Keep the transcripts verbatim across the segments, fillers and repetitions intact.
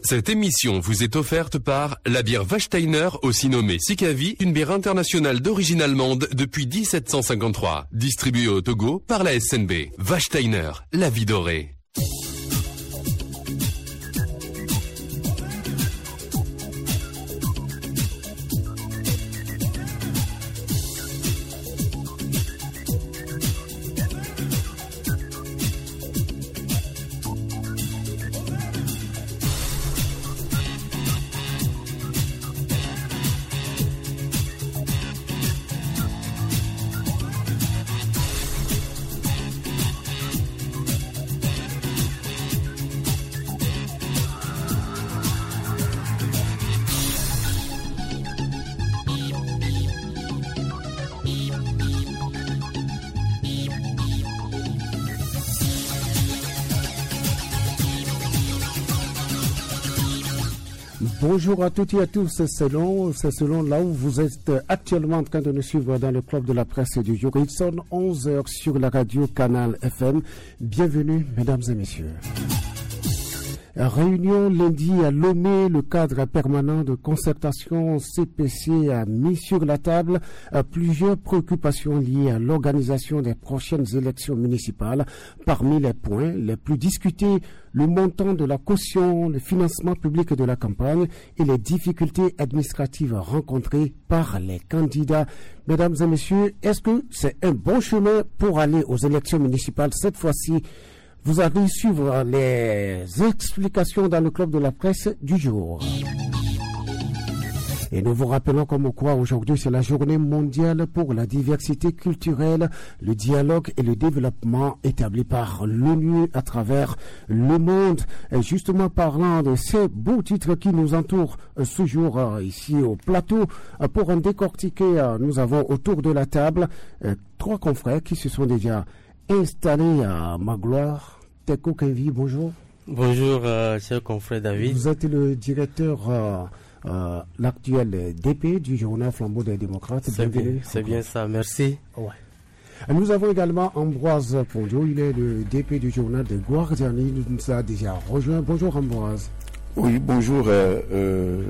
Cette émission vous est offerte par la bière Wachsteiner, aussi nommée Sikavi, une bière internationale d'origine allemande depuis dix-sept cent cinquante-trois. Distribuée au Togo par la S N B. Wachsteiner, la vie dorée. Bonjour à toutes et à tous, c'est selon, c'est selon là où vous êtes actuellement en train de nous suivre dans le club de la presse du jour. Il sonne onze heures sur la radio Canal F M. Bienvenue, mesdames et messieurs. Réunion lundi à Lomé, le cadre permanent de concertation C P C a mis sur la table plusieurs préoccupations liées à l'organisation des prochaines élections municipales. Parmi les points les plus discutés, le montant de la caution, le financement public de la campagne et les difficultés administratives rencontrées par les candidats. Mesdames et messieurs, est-ce que c'est un bon chemin pour aller aux élections municipales cette fois-ci? Vous allez suivre les explications dans le club de la presse du jour. Et nous vous rappelons comme quoi aujourd'hui c'est la journée mondiale pour la diversité culturelle, le dialogue et le développement établi par l'ONU à travers le monde. Et justement parlant de ces beaux titres qui nous entourent ce jour ici au plateau, pour en décortiquer, nous avons autour de la table trois confrères qui se sont déjà installé à Magloire. Teko Kenvi, bonjour. Bonjour, euh, cher confrère David. Vous êtes le directeur, euh, euh, l'actuel D P du journal Flambeau des démocrates. C'est bien, c'est bien ça, merci. Ouais. Nous avons également Ambroise Pondio, il est le D P du journal de Guardiani, il nous a déjà rejoint. Bonjour Ambroise. Oui, bonjour. Euh, euh,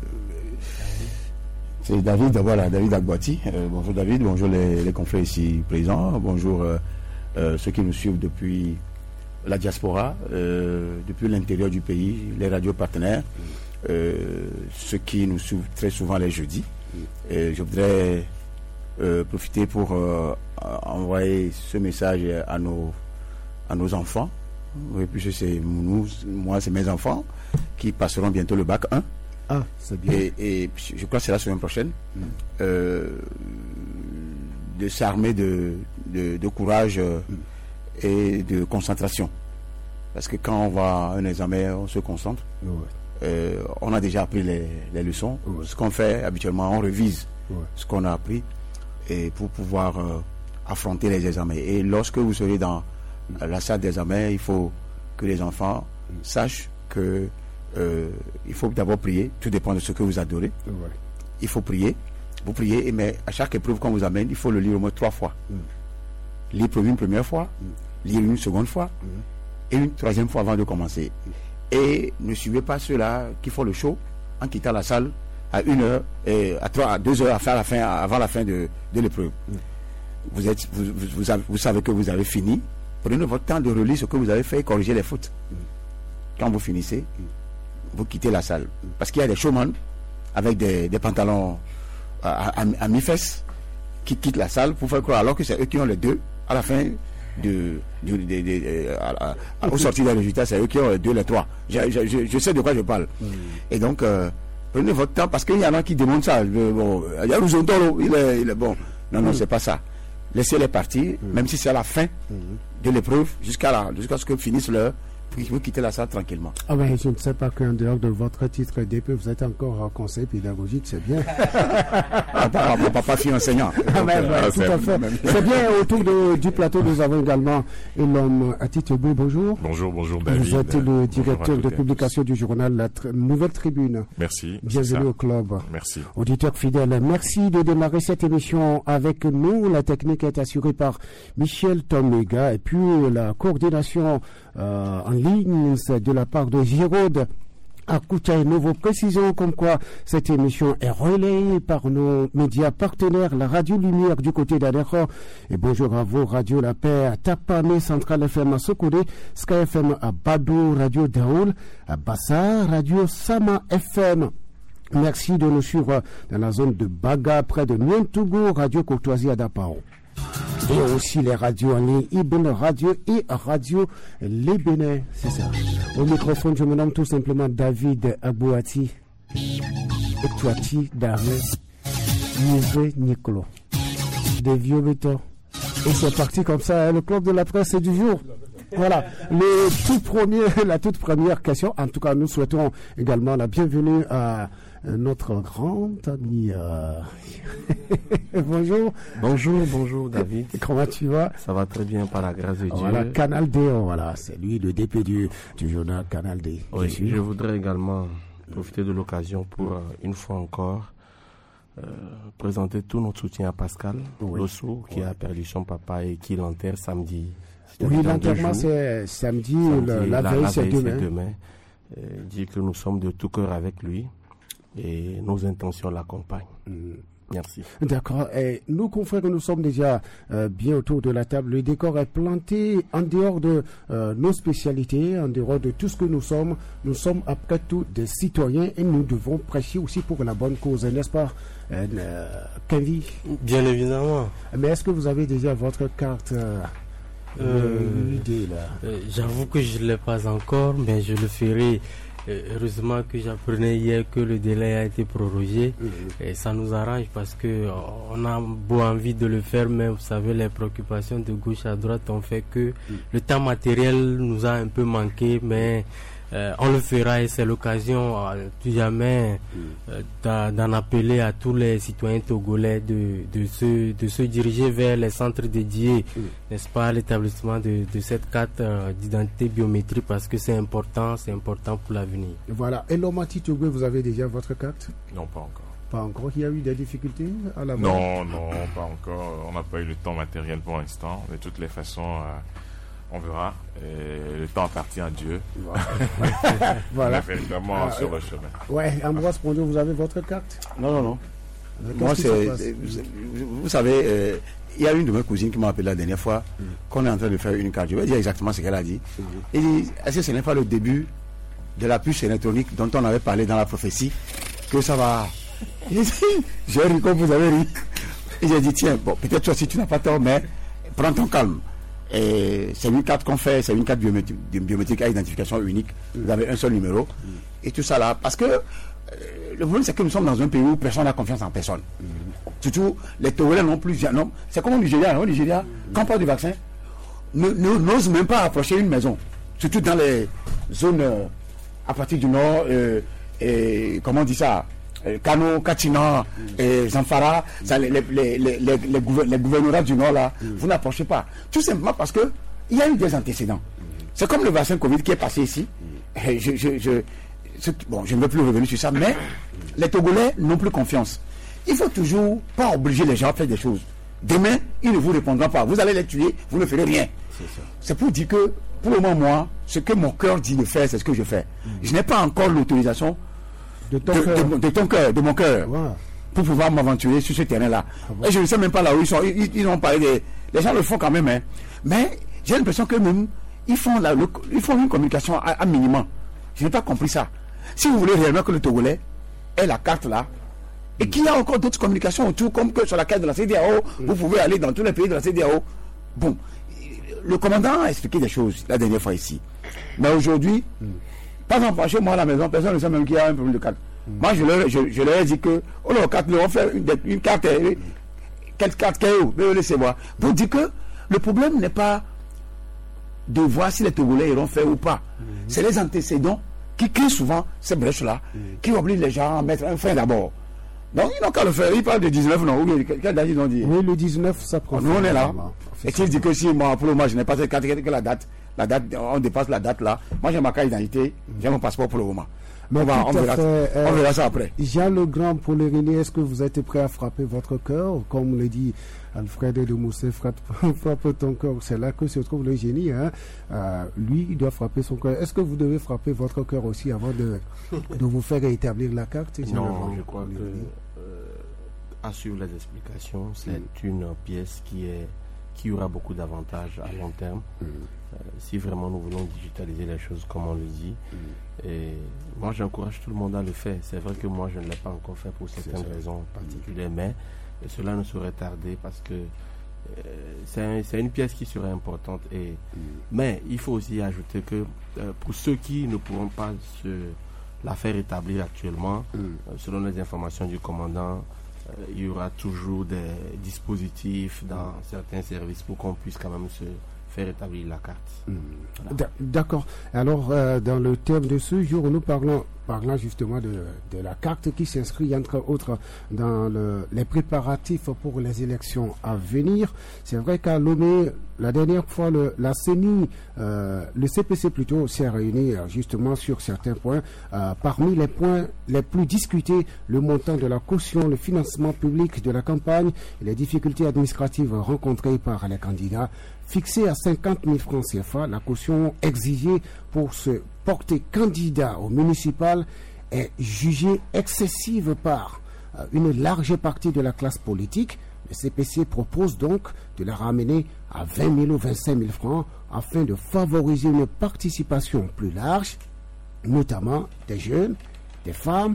c'est David, voilà, David Agbati. Euh, bonjour David, bonjour les, les confrères ici présents, bonjour euh, euh, ceux qui nous suivent depuis la diaspora, euh, depuis l'intérieur du pays, les radios partenaires, euh, ceux qui nous suivent très souvent les jeudis. Et je voudrais euh, profiter pour euh, envoyer ce message à nos, à nos enfants. Oui, puisque c'est nous, moi, c'est mes enfants qui passeront bientôt le bac un. Ah, c'est bien. Et, et je crois que c'est la semaine prochaine. Mm. Euh, de s'armer de, de, de courage euh, mm. et de concentration. Parce que quand on va à un examen, on se concentre. Ouais. Euh, on a déjà appris les, les leçons. Ouais. Ce qu'on fait habituellement, on révise ouais. ce qu'on a appris et pour pouvoir euh, affronter les examens. Et lorsque vous serez dans mm. la salle d'examen, il faut que les enfants mm. sachent que euh, il faut d'abord prier. Tout dépend de ce que vous adorez. Ouais. Il faut prier. Vous priez, mais à chaque épreuve qu'on vous amène, il faut le lire au moins trois fois. Mm. Lire une première fois, mm. lire une seconde fois, mm. et une troisième fois avant de commencer. Mm. Et ne suivez pas ceux-là qui font le show en quittant la salle à une heure, et à trois, à deux heures à faire la fin, avant la fin de, de l'épreuve. Mm. Vous êtes, vous, vous, vous, avez, vous savez que vous avez fini. Prenez votre temps de relire ce que vous avez fait et corriger les fautes. Mm. Quand vous finissez, mm. vous quittez la salle. Mm. Parce qu'il y a des showman avec des, des pantalons à, à, à mi-fesses qui quittent la salle pour faire croire, alors que c'est eux qui ont les deux à la fin de, de, de, de, de à, à, au sortir des résultats, c'est eux qui ont les deux, les trois. Je, je, je, je sais de quoi je parle. Mm. Et donc euh, prenez votre temps, parce qu'il y en a qui demandent ça. Bon, il y a Louzontolo, il est, il est bon. Non, non, mm. c'est pas ça. Laissez-les partir, mm. même si c'est à la fin mm. de l'épreuve, jusqu'à la, jusqu'à ce que finisse l'heure. Vous quittez la salle tranquillement. Ah ben, je ne sais pas qu'en dehors de votre titre D P, vous êtes encore en conseil pédagogique, c'est bien. Ah, papa, mon papa fille enseignant. Ah ben, ben, tout à fait. C'est bien. Autour de, du plateau, nous avons également l'homme à titre B. Bonjour. Bonjour, bonjour David. Vous êtes le directeur de publication du journal La Tr- Nouvelle Tribune. Merci. Bienvenue au club. Merci. Auditeur fidèle, merci de démarrer cette émission avec nous. La technique est assurée par Michel Tomega et puis la coordination euh, en ligne, c'est de la part de Giraud à Koutiaïno. Vos précisions comme quoi cette émission est relayée par nos médias partenaires, la Radio Lumière du côté d'Adéro. Et bonjour à vous, Radio La Paix à Tapane, Central F M à Sokodé, Sky F M à Badou, Radio Daoul, à Bassa, Radio Sama F M. Merci de nous suivre dans la zone de Baga, près de Nyontougou, Radio Courtoisie à Dapao. Et aussi les radios en ligne, Ibn Radio et Radio Les Bénins, c'est ça. Au microphone, je me nomme tout simplement David Abouati, Etouati Daré, Yves Nicolo, des vieux bétons. Et c'est parti comme ça, hein, le club de la presse du jour. Voilà, le tout premier, la toute première question. En tout cas, nous souhaitons également la bienvenue à notre grand ami. Euh... bonjour. Bonjour, bonjour David. Comment tu vas? Ça va très bien par la grâce de Dieu. Voilà, Canal D, voilà, c'est lui le D P du, du journal Canal D. Oui, je, je voudrais également profiter de l'occasion pour, euh, une fois encore, euh, présenter tout notre soutien à Pascal oui. Losso, qui oui. a perdu son papa et qui l'enterre samedi. Oui, l'enterrement c'est samedi, samedi le, la, la veille c'est demain. demain. Euh, dit que nous sommes de tout cœur avec lui et nos intentions l'accompagnent. Mm. Merci. D'accord. Et nous, confrères, nous sommes déjà euh, bien autour de la table. Le décor est planté en dehors de euh, nos spécialités, en dehors de tout ce que nous sommes. Nous sommes après tout des citoyens et nous devons prêcher aussi pour la bonne cause, n'est-ce pas, euh, Kenvi? Bien évidemment. Mais est-ce que vous avez déjà votre carte euh, euh, idée, là euh, J'avoue que je ne l'ai pas encore, mais je le ferai. Heureusement que j'apprenais hier que le délai a été prorogé mmh. et ça nous arrange parce que on a beau envie de le faire, mais vous savez, les préoccupations de gauche à droite ont fait que mmh. le temps matériel nous a un peu manqué, mais euh, on le fera et c'est l'occasion euh, plus jamais euh, d'en appeler à tous les citoyens togolais de, de, se, de se diriger vers les centres dédiés, mmh. n'est-ce pas, à l'établissement de, de cette carte euh, d'identité biométrique parce que c'est important, c'est important pour l'avenir. Voilà. Et Lomati Togo, vous avez déjà votre carte? Non, pas encore. Pas encore. Il y a eu des difficultés à la Non, non, pas encore. On n'a pas eu le temps matériel pour l'instant. De toutes les façons, euh, on verra. Et le temps appartient à Dieu. Voilà. Voilà. On est véritablement ah, sur le chemin. Ouais, Ambroise Pondo, vous avez votre carte? Non, non, non. Moi, c'est, vous savez, euh, il y a une de mes cousines qui m'a appelé la dernière fois mm. qu'on est en train de faire une carte. Je vais dire exactement ce qu'elle a dit. Mm. Elle dit, est-ce que ce n'est pas le début de la puce électronique dont on avait parlé dans la prophétie, que ça va... J'ai ri comme vous avez ri. Et j'ai dit, tiens, bon, peut-être toi si tu n'as pas tort, mais prends ton calme. Et c'est une carte qu'on fait, c'est une carte biométrique, biométrique à identification unique. Vous avez un seul numéro. Mm. Et tout ça là, parce que euh, le problème c'est que nous sommes dans un pays où personne n'a confiance en personne. Mm. Surtout, les Togolais non plus. Non, c'est comme au Nigeria. Au Nigeria, mm. quand on parle du vaccin, n'ose même pas approcher une maison. Surtout dans les zones euh, à partir du nord, euh, et, comment on dit ça, Kano, Katina, et Zamfara, ça, les, les, les, les, les, les gouvernorats du Nord, là, mm. vous n'approchez pas. Tout simplement parce que il y a eu des antécédents. Mm. C'est comme le vaccin Covid qui est passé ici. Et je, je, je, bon, je ne veux plus revenir sur ça, mais les Togolais n'ont plus confiance. Il faut toujours pas obliger les gens à faire des choses. Demain, ils ne vous répondront pas. Vous allez les tuer, vous ne ferez rien. C'est pour dire que, pour le moment, moi, ce que mon cœur dit de faire, c'est ce que je fais. Mm. Je n'ai pas encore l'autorisation de ton, de, de, de ton cœur, de mon cœur, wow. pour pouvoir m'aventurer sur ce terrain-là. Ah bon? Et je ne sais même pas là où ils sont. Ils, ils ont parlé des... Les gens le font quand même, hein. Mais j'ai l'impression que même, ils font, la, le, ils font une communication à, à minimum. Je n'ai pas compris ça. Si vous voulez réellement que le Togolais ait la carte là, et qu'il y a encore d'autres communications autour, comme que sur la carte de la C D A O, mm. vous pouvez aller dans tous les pays de la C D A O. Bon, le commandant a expliqué des choses la dernière fois ici. Mais aujourd'hui, mm. par exemple, chez moi à la maison, personne ne sait même qu'il y a un problème de carte. Mm. Moi, je leur, je, je leur ai dit que, oh leur carte, on fait une, une carte, euh, quelle carte, quelle est, laissez-moi. Pour dire que le problème n'est pas de voir si les Togolais iront faire ou pas. Mm. C'est les antécédents qui créent souvent ces brèches-là, mm. qui obligent les gens à mettre un frein d'abord. Donc, ils n'ont qu'à le faire. Ils parlent de dix-neuf, non? Ou quelle date ils ont dit? Oui, le dix-neuf, ça prend. Nous, on est là. Et qu'ils disent que si moi, pour le moment, je n'ai pas cette carte, que la date, la date, on dépasse la date là. Moi, j'ai ma carte d'identité, j'ai mon passeport pour le moment. on, va, on, verra, fait, euh, on verra ça après. Jean Le Grand Polériné, est-ce que vous êtes prêt à frapper votre cœur? Comme le dit Alfred de Moussé, frappe, frappe ton cœur. C'est là que se trouve le génie. Hein. Euh, lui, il doit frapper son cœur. Est-ce que vous devez frapper votre cœur aussi avant de, de vous faire établir la carte? Non, je crois que, euh, à suivre les explications, c'est mm. une pièce qui est qui aura beaucoup d'avantages à long terme mm. euh, si vraiment nous voulons digitaliser les choses comme on le dit. Mm. Et moi, j'encourage tout le monde à le faire. C'est vrai que moi, je ne l'ai pas encore fait pour certaines raisons particulières, mm. mais cela ne saurait tarder parce que euh, c'est un, c'est une pièce qui serait importante. Et, mm. mais il faut aussi ajouter que euh, pour ceux qui ne pourront pas se la faire établir actuellement, mm. euh, selon les informations du commandant, euh, il y aura toujours des dispositifs dans mm. certains services pour qu'on puisse quand même se faire établir la carte. Mm. Voilà. D'accord. Alors, euh, dans le thème de ce jour, nous parlons, parlons justement de, de la carte qui s'inscrit, entre autres, dans le, les préparatifs pour les élections à venir. C'est vrai qu'à Lomé, la dernière fois, le, la C E N I, euh, le C P C plutôt, s'est réuni euh, justement sur certains points. Euh, parmi les points les plus discutés, le montant de la caution, le financement public de la campagne et les difficultés administratives rencontrées par les candidats. Fixée à cinquante mille francs C F A, la caution exigée pour se porter candidat au municipal est jugée excessive par euh, une large partie de la classe politique. Le C P C propose donc de la ramener à vingt mille ou vingt-cinq mille francs afin de favoriser une participation plus large, notamment des jeunes, des femmes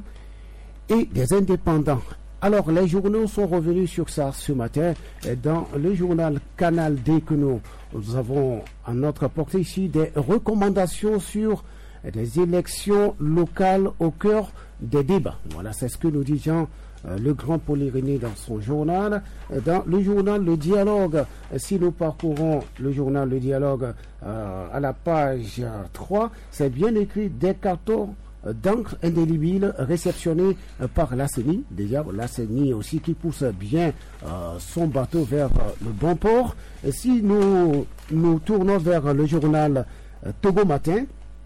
et des indépendants. Alors, les journaux sont revenus sur ça ce matin. Dans le journal Canal D que nous, nous avons à notre portée ici des recommandations sur des élections locales au cœur des débats. Voilà, c'est ce que nous dit Jean euh, Le Grand Polériné dans son journal. Dans le journal Le Dialogue, si nous parcourons le journal Le Dialogue euh, à la page trois, c'est bien écrit des cartons d'encre indélébile réceptionné par la C E N I. Déjà, la C E N I aussi qui pousse bien euh, son bateau vers euh, le bon port. Et si nous nous tournons vers le journal euh, Togo Matin,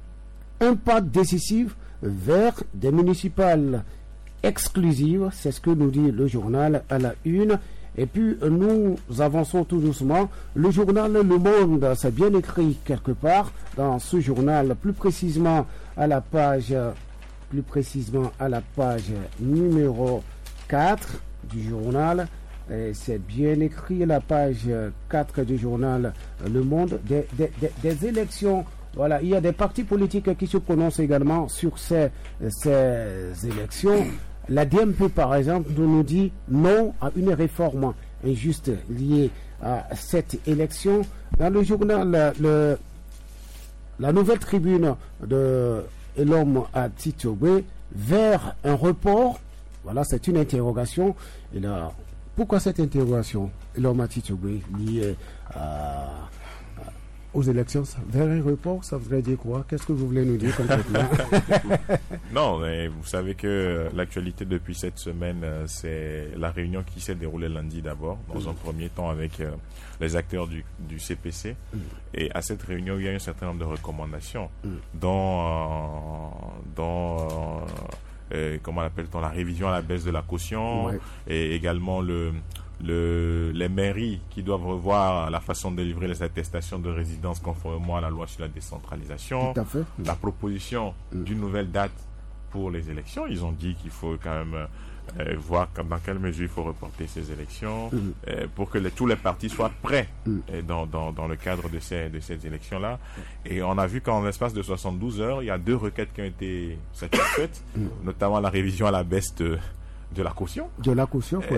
un pas décisif vers des municipales exclusives, c'est ce que nous dit le journal à la une. Et puis nous avançons tout doucement. Le journal Le Monde, c'est bien écrit quelque part dans ce journal, plus précisément à la page, plus précisément à la page numéro quatre du journal. Et c'est bien écrit à la page quatre du journal Le Monde, des, des, des, des élections. Voilà, il y a des partis politiques qui se prononcent également sur ces, ces élections. La D M P, par exemple, nous dit non à une réforme injuste liée à cette élection. Dans le journal, le, la nouvelle tribune de l'homme à Titobé, vers un report, voilà, c'est une interrogation. Et là, pourquoi cette interrogation, l'homme à Titobé, liée à... aux élections, vers un report, ça voudrait dire quoi? Qu'est-ce que vous voulez nous dire concrètement? Non, mais vous savez que l'actualité depuis cette semaine, c'est la réunion qui s'est déroulée lundi d'abord, dans mmh. un premier temps avec euh, les acteurs du, du C P C. Mmh. Et à cette réunion, il y a un certain nombre de recommandations, mmh. dont, euh, dont euh, euh, comment appelle-t-on, la révision à la baisse de la caution, ouais. et également le... Le, les mairies qui doivent revoir la façon de livrer les attestations de résidence conformément à la loi sur la décentralisation. Tout à fait. La proposition mmh. d'une nouvelle date pour les élections. Ils ont dit qu'il faut quand même euh, voir dans quelle mesure il faut reporter ces élections mmh. euh, pour que les, tous les partis soient prêts mmh. euh, dans, dans, dans le cadre de ces, de ces élections-là. Et on a vu qu'en l'espace de soixante-douze heures, il y a deux requêtes qui ont été satisfaites, mmh. notamment la révision à la baisse de de la caution. De la caution, quoi.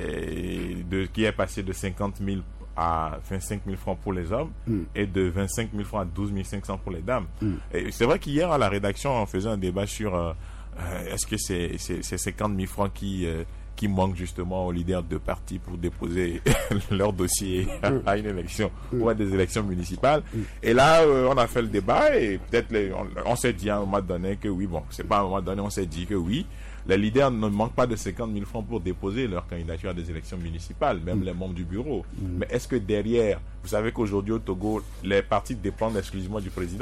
De, qui est passé de cinquante mille à vingt-cinq mille francs pour les hommes mm. et de vingt-cinq mille francs à douze mille cinq cents pour les dames. Mm. Et c'est vrai qu'hier, à la rédaction, on faisait un débat sur euh, est-ce que c'est, c'est, c'est cinquante mille francs qui, euh, qui manquent justement aux leaders de partis pour déposer leur dossier mm. à une élection mm. ou à des élections municipales. Mm. Et là, euh, on a fait le débat et peut-être les, on, on s'est dit à un moment donné que oui, bon, c'est pas à un moment donné, on s'est dit que oui, les leaders ne manquent pas de cinquante mille francs pour déposer leur candidature à des élections municipales, même mmh. les membres du bureau. Mmh. Mais est-ce que derrière, vous savez qu'aujourd'hui au Togo, les partis dépendent exclusivement du président.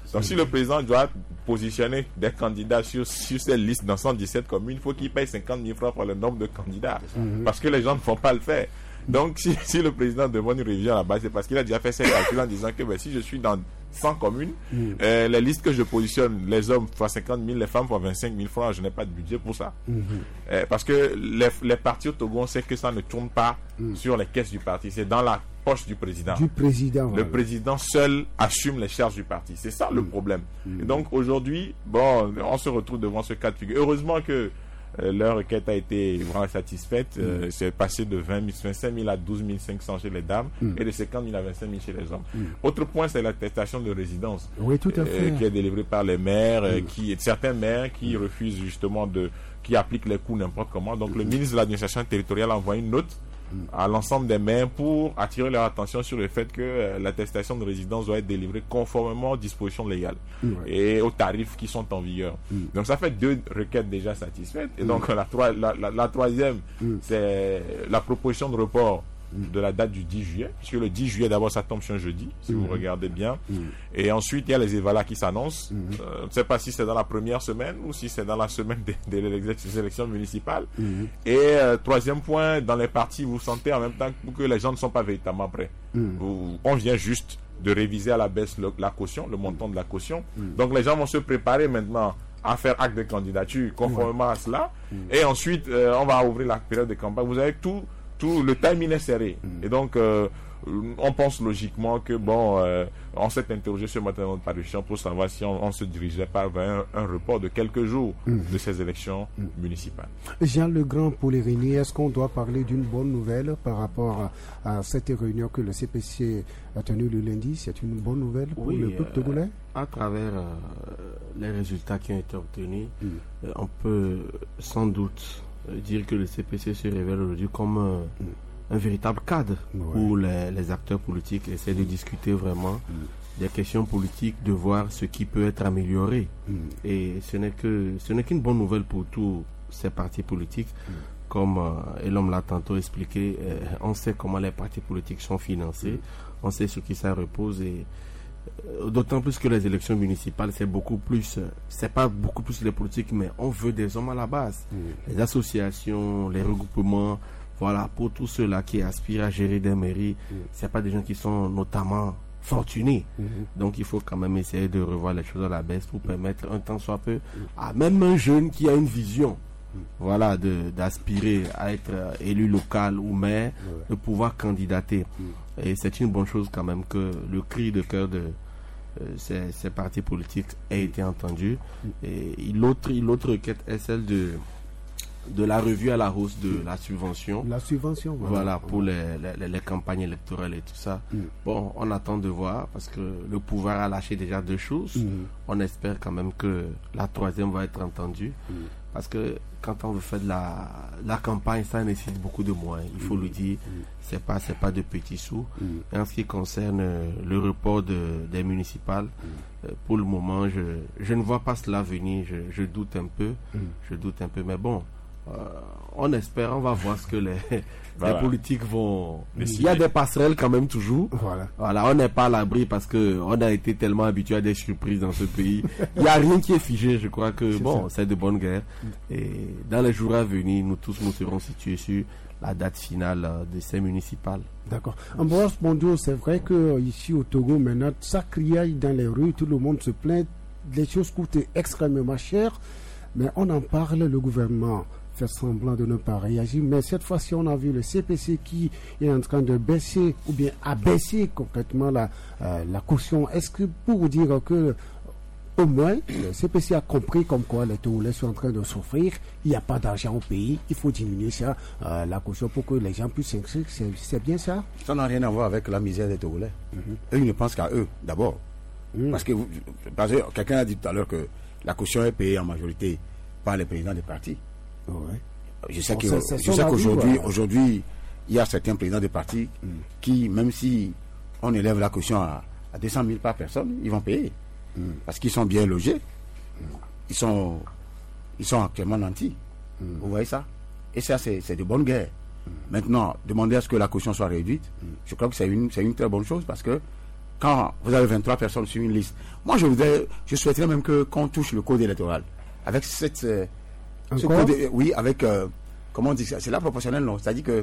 Donc si le président doit positionner des candidats sur, sur cette liste dans cent dix-sept communes, il faut qu'il paye cinquante mille francs pour le nombre de candidats. Mm-hmm. Parce que les gens ne font pas le faire. Donc si, si le président demande une révision à la base, c'est parce qu'il a déjà fait ses calculs en disant que ben, si je suis dans cent communes, mm. euh, les listes que je positionne, les hommes font cinquante mille, les femmes font vingt-cinq mille francs, je n'ai pas de budget pour ça. Mm-hmm. Euh, parce que les, les partis au Togo, on sait que ça ne tourne pas mm. sur les caisses du parti, c'est dans la poche du président. Du président. Le voilà. président seul assume les charges du parti. C'est ça mm. le problème. Mm. Et donc aujourd'hui, bon, on se retrouve devant ce cas de figure. Heureusement que Euh, leur requête a été vraiment satisfaite. Mm. Euh, c'est passé de vingt-cinq mille à douze mille cinq cents chez les dames mm. et de cinquante mille à vingt-cinq mille chez les hommes. Mm. Autre point, c'est l'attestation de résidence. Oui, tout à fait. Euh, qui est délivrée par les maires, mm. euh, qui, certains maires qui mm. refusent justement de, qui appliquent les coûts n'importe comment. Donc mm. le ministre de l'administration territoriale a envoyé une note à l'ensemble des maires pour attirer leur attention sur le fait que euh, l'attestation de résidence doit être délivrée conformément aux dispositions légales mmh. et aux tarifs qui sont en vigueur. Mmh. Donc ça fait deux requêtes déjà satisfaites. Et mmh. donc la, trois, la, la, la troisième, mmh. c'est la proposition de report de la date du dix juillet, puisque le dix juillet d'abord ça tombe sur un jeudi, si mmh. vous regardez bien. Mmh. Et ensuite il y a les évalas qui s'annoncent. Mmh. Euh, on ne sait pas si c'est dans la première semaine ou si c'est dans la semaine des de élections municipales. Mmh. Et euh, troisième point, dans les partis, vous sentez en même temps que les gens ne sont pas véritablement prêts. Mmh. Vous, on vient juste de réviser à la baisse le, la caution, le montant de la caution. Mmh. Donc les gens vont se préparer maintenant à faire acte de candidature conformément ouais. à cela. Mmh. Et ensuite, euh, on va ouvrir la période de campagne. Vous avez tout Tout le timing est serré. Mm. Et donc, euh, on pense logiquement que, bon, euh, on s'est interrogé ce matin dans notre parution pour savoir si on, on se dirigeait pas vers un, un report de quelques jours mm. de ces élections mm. municipales. Jean Legrand, pour les réunions, est-ce qu'on doit parler d'une bonne nouvelle par rapport à, à cette réunion que le C P C a tenue le lundi? C'est une bonne nouvelle pour oui, le peuple togolais? euh, À travers euh, les résultats qui ont été obtenus, mm. euh, on peut sans doute dire que le C P C se révèle aujourd'hui comme euh, mm. un véritable cadre ouais. où les, les acteurs politiques essaient de discuter vraiment mm. des questions politiques, de voir ce qui peut être amélioré. Mm. Et ce n'est que ce n'est qu'une bonne nouvelle pour tous ces partis politiques. Mm. Comme euh, Elom l'a tantôt expliqué, euh, on sait comment les partis politiques sont financés, mm. on sait sur qui ça repose et d'autant plus que les élections municipales, c'est beaucoup plus, c'est pas beaucoup plus les politiques, mais on veut des hommes à la base. Mmh. Les associations, les regroupements, voilà, pour tous ceux-là qui aspirent à gérer des mairies, mmh. c'est pas des gens qui sont notamment fortunés. Mmh. Donc il faut quand même essayer de revoir les choses à la baisse pour permettre un temps soit peu mmh. à même un jeune qui a une vision, mmh. voilà, de, d'aspirer à être élu local ou maire, mmh. de pouvoir candidater. Mmh. Et c'est une bonne chose quand même que le cri de cœur de euh, ces, ces partis politiques ait été entendu. Et l'autre, l'autre requête est celle de, de la revue à la hausse de la subvention. La subvention, voilà. Voilà, pour les, les, les campagnes électorales et tout ça. Mm. Bon, on attend de voir parce que le pouvoir a lâché déjà deux choses. Mm. On espère quand même que la troisième va être entendue. Mm. Parce que quand on veut faire de la, la campagne, ça nécessite beaucoup de moyens. Il faut mmh. le dire, mmh. c'est pas, c'est pas de petits sous. Mmh. Et en ce qui concerne euh, le report de, des municipales, mmh. euh, pour le moment, je, je ne vois pas cela venir. Je, je doute un peu. Mmh. Je doute un peu. Mais bon, euh, on espère, on va voir ce que les, voilà. les politiques vont... Il y a des passerelles quand même toujours. Voilà. Voilà, on n'est pas à l'abri parce que on a été tellement habitué à des surprises dans ce pays. Il n'y a rien qui est figé. Je crois que c'est bon, ça. C'est de bonne guerre. Et dans les jours à venir, nous tous nous serons situés sur la date finale de ces municipales. D'accord. Ambroise Bondio, c'est vrai que ici au Togo, maintenant, ça criaille dans les rues, tout le monde se plaint, les choses coûtent extrêmement cher, mais on en parle, le gouvernement fait semblant de ne pas réagir, mais cette fois-ci on a vu le C P C qui est en train de baisser ou bien abaisser complètement la, euh, la caution. Est-ce que pour dire que au moins le C P C a compris comme quoi les Togolais sont en train de souffrir, il n'y a pas d'argent au pays, il faut diminuer ça, euh, la caution pour que les gens puissent s'inscrire, c'est, c'est bien ça? Ça n'a rien à voir avec la misère des Togolais. Mm-hmm. Eux, ils ne pensent qu'à eux d'abord. Mm. Parce que, parce que quelqu'un a dit tout à l'heure que la caution est payée en majorité par les présidents des partis. Ouais. Je sais, bon, que, c'est, c'est je sais qu'aujourd'hui, vie, ouais. aujourd'hui, il y a certains présidents des partis mm. qui, même si on élève la caution à, à deux cent mille par personne, ils vont payer. Mm. Parce qu'ils sont bien logés. Mm. Ils sont ils sont actuellement nantis. Mm. Vous voyez ça? Et ça, c'est, c'est de bonne guerre. Mm. Maintenant, demander à ce que la caution soit réduite, mm. je crois que c'est une, c'est une très bonne chose parce que quand vous avez vingt-trois personnes sur une liste, moi je voudrais, je souhaiterais même que qu'on touche le code électoral. Avec cette... Euh, ce code, oui, avec... Euh, comment on dit ça? C'est la proportionnelle, non? C'est-à-dire que...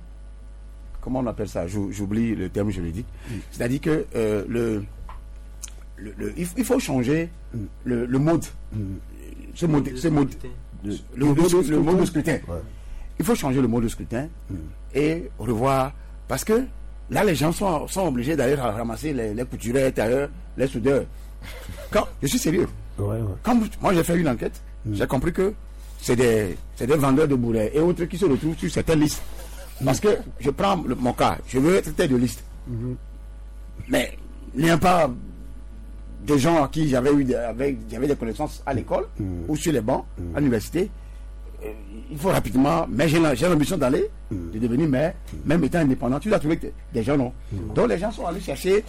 Comment on appelle ça? J'oublie le terme juridique. Mm. C'est-à-dire que euh, le, le, le, il faut changer mm. le, le mode. Mm. Ce mode, ce mode, le, le, le, le, le mode de scrutin. Ouais. Il faut changer le mode de scrutin mm. et revoir. Parce que là, les gens sont, sont obligés d'aller ramasser les, les couturiers tailleurs, les soudeurs. Quand, je suis sérieux. Ouais, ouais. Quand moi j'ai fait une enquête, mm. j'ai compris que c'est des, c'est des vendeurs de bourrets et autres qui se retrouvent sur certaines listes. Parce que je prends le, mon cas, je veux être tête de liste. Mm-hmm. Mais il n'y a pas des gens à qui j'avais eu des, avec, j'avais des connaissances à l'école mm. ou sur les bancs, mm. à l'université. Euh, il faut rapidement, mais j'ai, j'ai l'ambition d'aller, mm. de devenir maire, mm. même étant indépendant. Tu dois trouver que des gens non. Mm. Donc les gens sont allés chercher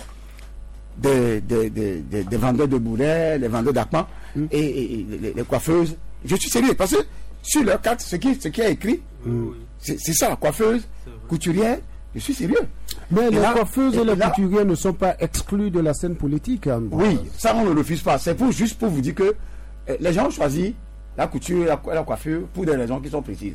des, des, des, des, des vendeurs de bourrets, les vendeurs d'appan mm. et, et, et les, les coiffeuses. Je suis sérieux parce que sur leur carte, ce qui, ce qui est écrit, mm. c'est, c'est ça, coiffeuse, couturière. Je suis sérieux. Mais et les là, coiffeuses et, et les là, couturiers ne sont pas exclus de la scène politique. Hein. Oui, ça on ne le refuse pas. C'est pour, juste pour vous dire que euh, les gens ont choisi la couture et la, la coiffure pour des raisons qui sont précises.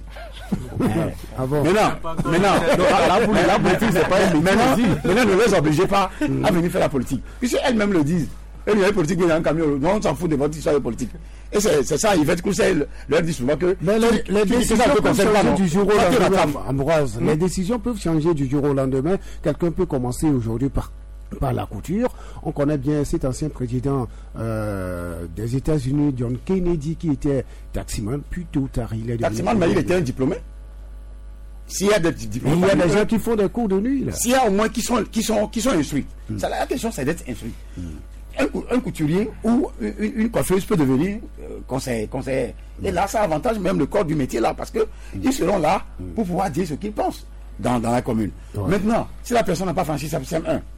Ah bon? Maintenant, maintenant, la, la politique, c'est pas une maintenant, maintenant, ne les obligez pas à venir faire la politique. Puisque elles-mêmes le disent. Et les politiques viennent dans un camion, on s'en fout de votre histoire de politique. Et c'est, c'est ça, Yvette Cousset leur dit souvent que... Mais les, les décisions peuvent changer du jour au lendemain, Ambroise. Les décisions peuvent changer du jour au lendemain. Quelqu'un peut commencer aujourd'hui par, par la couture. On connaît bien cet ancien président euh, des États-Unis, John Kennedy, qui était taximan, puis tout tard, il est... Taximan, mais il était un diplômé. S'il y a des diplômés... Il y a des gens qui font des cours de nuit, là. S'il y a au moins qui sont, qui sont, qui sont instruits. Mm. Ça, la question, c'est d'être instruit. Mm. Un, un couturier ou une, une coiffeuse peut devenir euh, conseiller, conseiller. Et là, ça avantage même le corps du métier là, parce que mmh. ils seront là pour pouvoir dire ce qu'ils pensent dans, dans la commune. Ouais. Maintenant, si la personne n'a pas franchi sa C M un, mmh.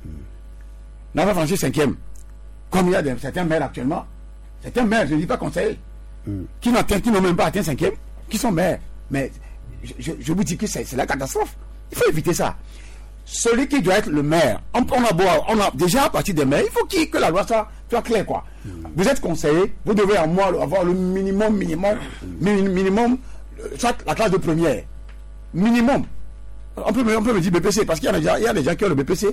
n'a pas franchi cinquième, comme il y a des, certains maires actuellement, certains maires, je ne dis pas conseillers, mmh. qui, qui n'ont même pas atteint cinquième, qui sont maires. Mais je, je, je vous dis que c'est, c'est la catastrophe. Il faut éviter ça. Celui qui doit être le maire, on, on, a beau, on a déjà à partir des maires, il faut qu'il, que la loi soit, soit claire, quoi. Mmh. Vous êtes conseiller, vous devez avoir le minimum, minimum, mmh. minimum, soit la classe de première. Minimum. On peut, on peut me dire B P C, parce qu'il y a des gens, il y a des gens qui ont le B P C,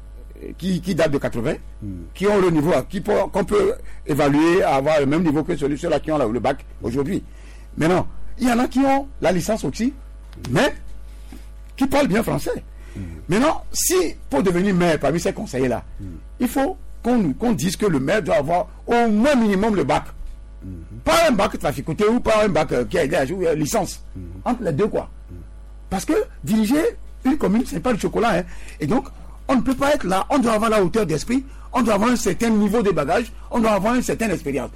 qui, qui date de quatre-vingts, mmh. qui ont le niveau, qui peut, qu'on peut évaluer à avoir le même niveau que celui, ceux-là qui ont le bac aujourd'hui. Mais non, il y en a qui ont la licence aussi, mais qui parlent bien français. Mmh. Maintenant, si pour devenir maire parmi ces conseillers-là, mmh. il faut qu'on, qu'on dise que le maire doit avoir au moins minimum le bac. Mmh. Pas un bac traficoté ou pas un bac euh, qui a aidé à jouer licence. Mmh. Entre les deux, quoi. Mmh. Parce que diriger une commune, c'est pas du chocolat. Hein. Et donc, on ne peut pas être là. On doit avoir la hauteur d'esprit. On doit avoir un certain niveau de bagage. On doit avoir une certaine expérience.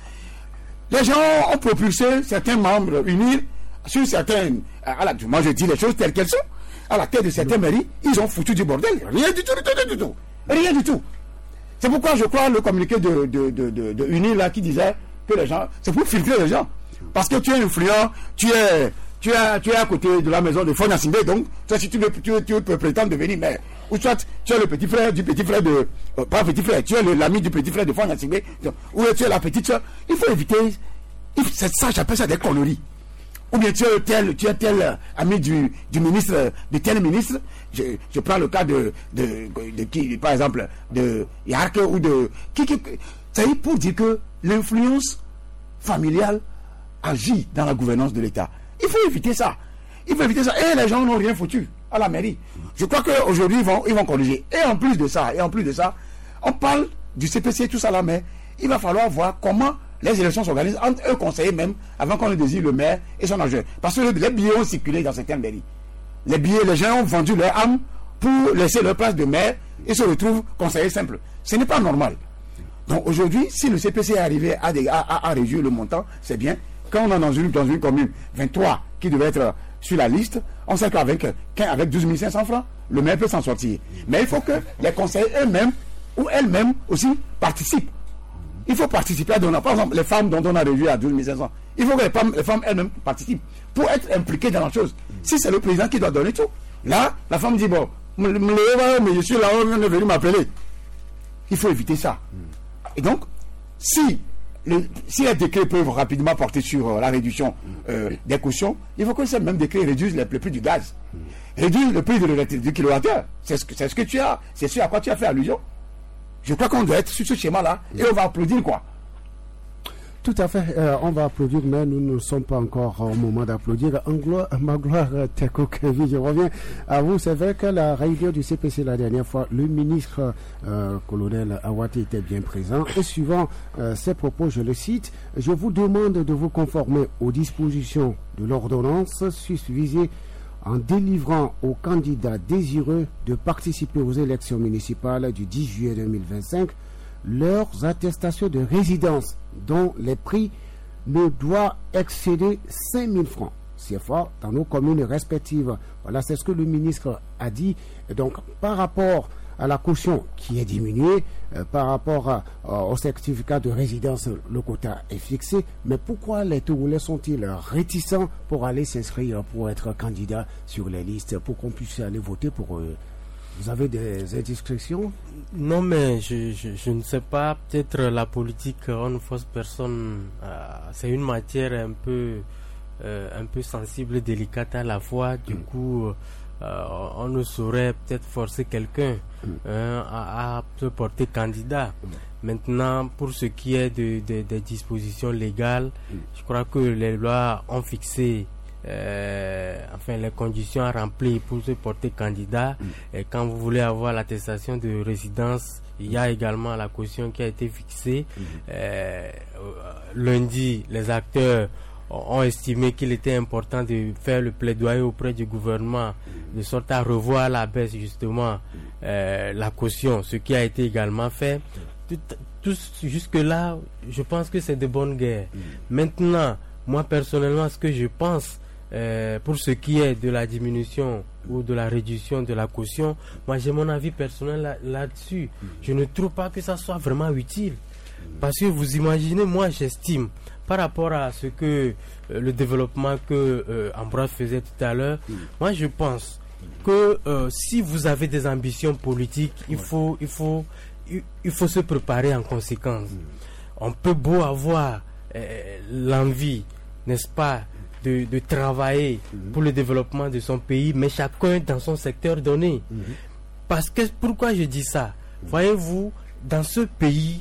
Les gens ont propulsé certains membres unis sur certaines... À la, moi, je dis les choses telles qu'elles sont. À la tête de certaines mairies, ils ont foutu du bordel. Rien du tout, du tout, du tout. Rien du tout. C'est pourquoi je crois le communiqué de, de, de, de, de Uni là qui disait que les gens, c'est pour filtrer les gens. Parce que tu es influent, tu es, tu es, tu es à côté de la maison de Fona Simbe, donc toi, si tu, tu, tu, tu peux prétendre devenir maire, ou soit tu es le petit frère du petit frère de, euh, pas petit frère, tu es le, l'ami du petit frère de Fona Simbe, ou tu es la petite soeur. Il faut éviter, il, c'est ça, j'appelle ça des conneries. Ou bien tu es tel, tu es tel euh, ami du, du ministre, de tel ministre. Je, je prends le cas de, de, de, de qui, par exemple, de Yark ou de qui, qui, c'est pour dire que l'influence familiale agit dans la gouvernance de l'État. Il faut éviter ça. Il faut éviter ça. Et les gens n'ont rien foutu à la mairie. Je crois qu'aujourd'hui, ils vont, ils vont corriger. Et en plus de ça, et en plus de ça, on parle du C P C, tout ça là, mais il va falloir voir comment les élections s'organisent entre eux conseillers même, avant qu'on ne désigne le maire et son adjoint. Parce que les billets ont circulé dans certaines mairies. Les billets, les gens ont vendu leur âme pour laisser leur place de maire et se retrouvent conseillers simples. Ce n'est pas normal. Donc aujourd'hui, si le C P C est arrivé à, des, à, à, à réduire le montant, c'est bien. Quand on est dans une, dans une commune vingt-trois qui devait être sur la liste, on sait qu'avec avec douze mille cinq cents francs, le maire peut s'en sortir. Mais il faut que les conseillers eux-mêmes ou elles-mêmes aussi participent. Il faut participer à donner. Par exemple, les femmes dont on a réduit à douze mille cinq cents, il faut que les femmes, les femmes elles-mêmes participent pour être impliquées dans la chose. Si c'est le président qui doit donner tout, là, la femme dit, bon, mais je suis là, on est venu m'appeler. Il faut éviter ça. Et donc, si, le, si les décrets peuvent rapidement porter sur euh, la réduction euh, des cautions, il faut que ces mêmes décrets réduisent le, le prix du gaz. Réduire le prix de l'électricité du kilowattheure. C'est ce, que, c'est ce que tu as, c'est ce à quoi tu as fait allusion. Je crois qu'on doit être sur ce schéma-là et on va applaudir quoi. Tout à fait, euh, on va applaudir, mais nous ne sommes pas encore au moment d'applaudir. Anglo, Magloire Teko Kevi, je reviens à vous. C'est vrai que la réunion du C P C la dernière fois, le ministre euh, colonel Awati était bien présent. Et suivant euh, ses propos, je le cite, je vous demande de vous conformer aux dispositions de l'ordonnance susvisée en délivrant aux candidats désireux de participer aux élections municipales du dix juillet deux mille vingt-cinq leurs attestations de résidence dont les prix ne doivent excéder cinq mille francs C F A dans nos communes respectives. Voilà, c'est ce que le ministre a dit. Et donc, par rapport à la caution qui est diminuée, euh, par rapport à, euh, au certificat de résidence, le quota est fixé. Mais pourquoi les Togolais sont-ils réticents pour aller s'inscrire, pour être candidats sur les listes, pour qu'on puisse aller voter pour eux? Vous avez des indiscrétions? Non, mais je, je, je ne sais pas. Peut-être la politique, on ne force personne. Euh, c'est une matière un peu, euh, un peu sensible et délicate à la fois. Du mm. coup, euh, on ne saurait peut-être forcer quelqu'un mm. hein, à, à se porter candidat. Mm. Maintenant, pour ce qui est de, de, des dispositions légales, mm. je crois que les lois ont fixé Euh, enfin les conditions à remplir pour se porter candidat. mm. Et quand vous voulez avoir l'attestation de résidence, il y a également la caution qui a été fixée. mm. euh, lundi, les acteurs ont estimé qu'il était important de faire le plaidoyer auprès du gouvernement mm. de sorte à revoir à la baisse justement euh, la caution, ce qui a été également fait. tout, tout jusque là, je pense que c'est de bonne guerre. mm. Maintenant, moi personnellement, ce que je pense Euh, pour ce qui est de la diminution ou de la réduction de la caution, moi j'ai mon avis personnel là, là-dessus. Mm. Je ne trouve pas que ça soit vraiment utile. Mm. Parce que vous imaginez, moi j'estime, par rapport à ce que euh, le développement que euh, Ambroise faisait tout à l'heure, mm. moi je pense que euh, si vous avez des ambitions politiques, il faut, il faut, il, il faut se préparer en conséquence. Mm. On peut beau avoir euh, l'envie, n'est-ce pas, De, de travailler mm-hmm. pour le développement de son pays, mais chacun dans son secteur donné. Mm-hmm. Parce que, pourquoi je dis ça? Mm-hmm. Voyez-vous, dans ce pays,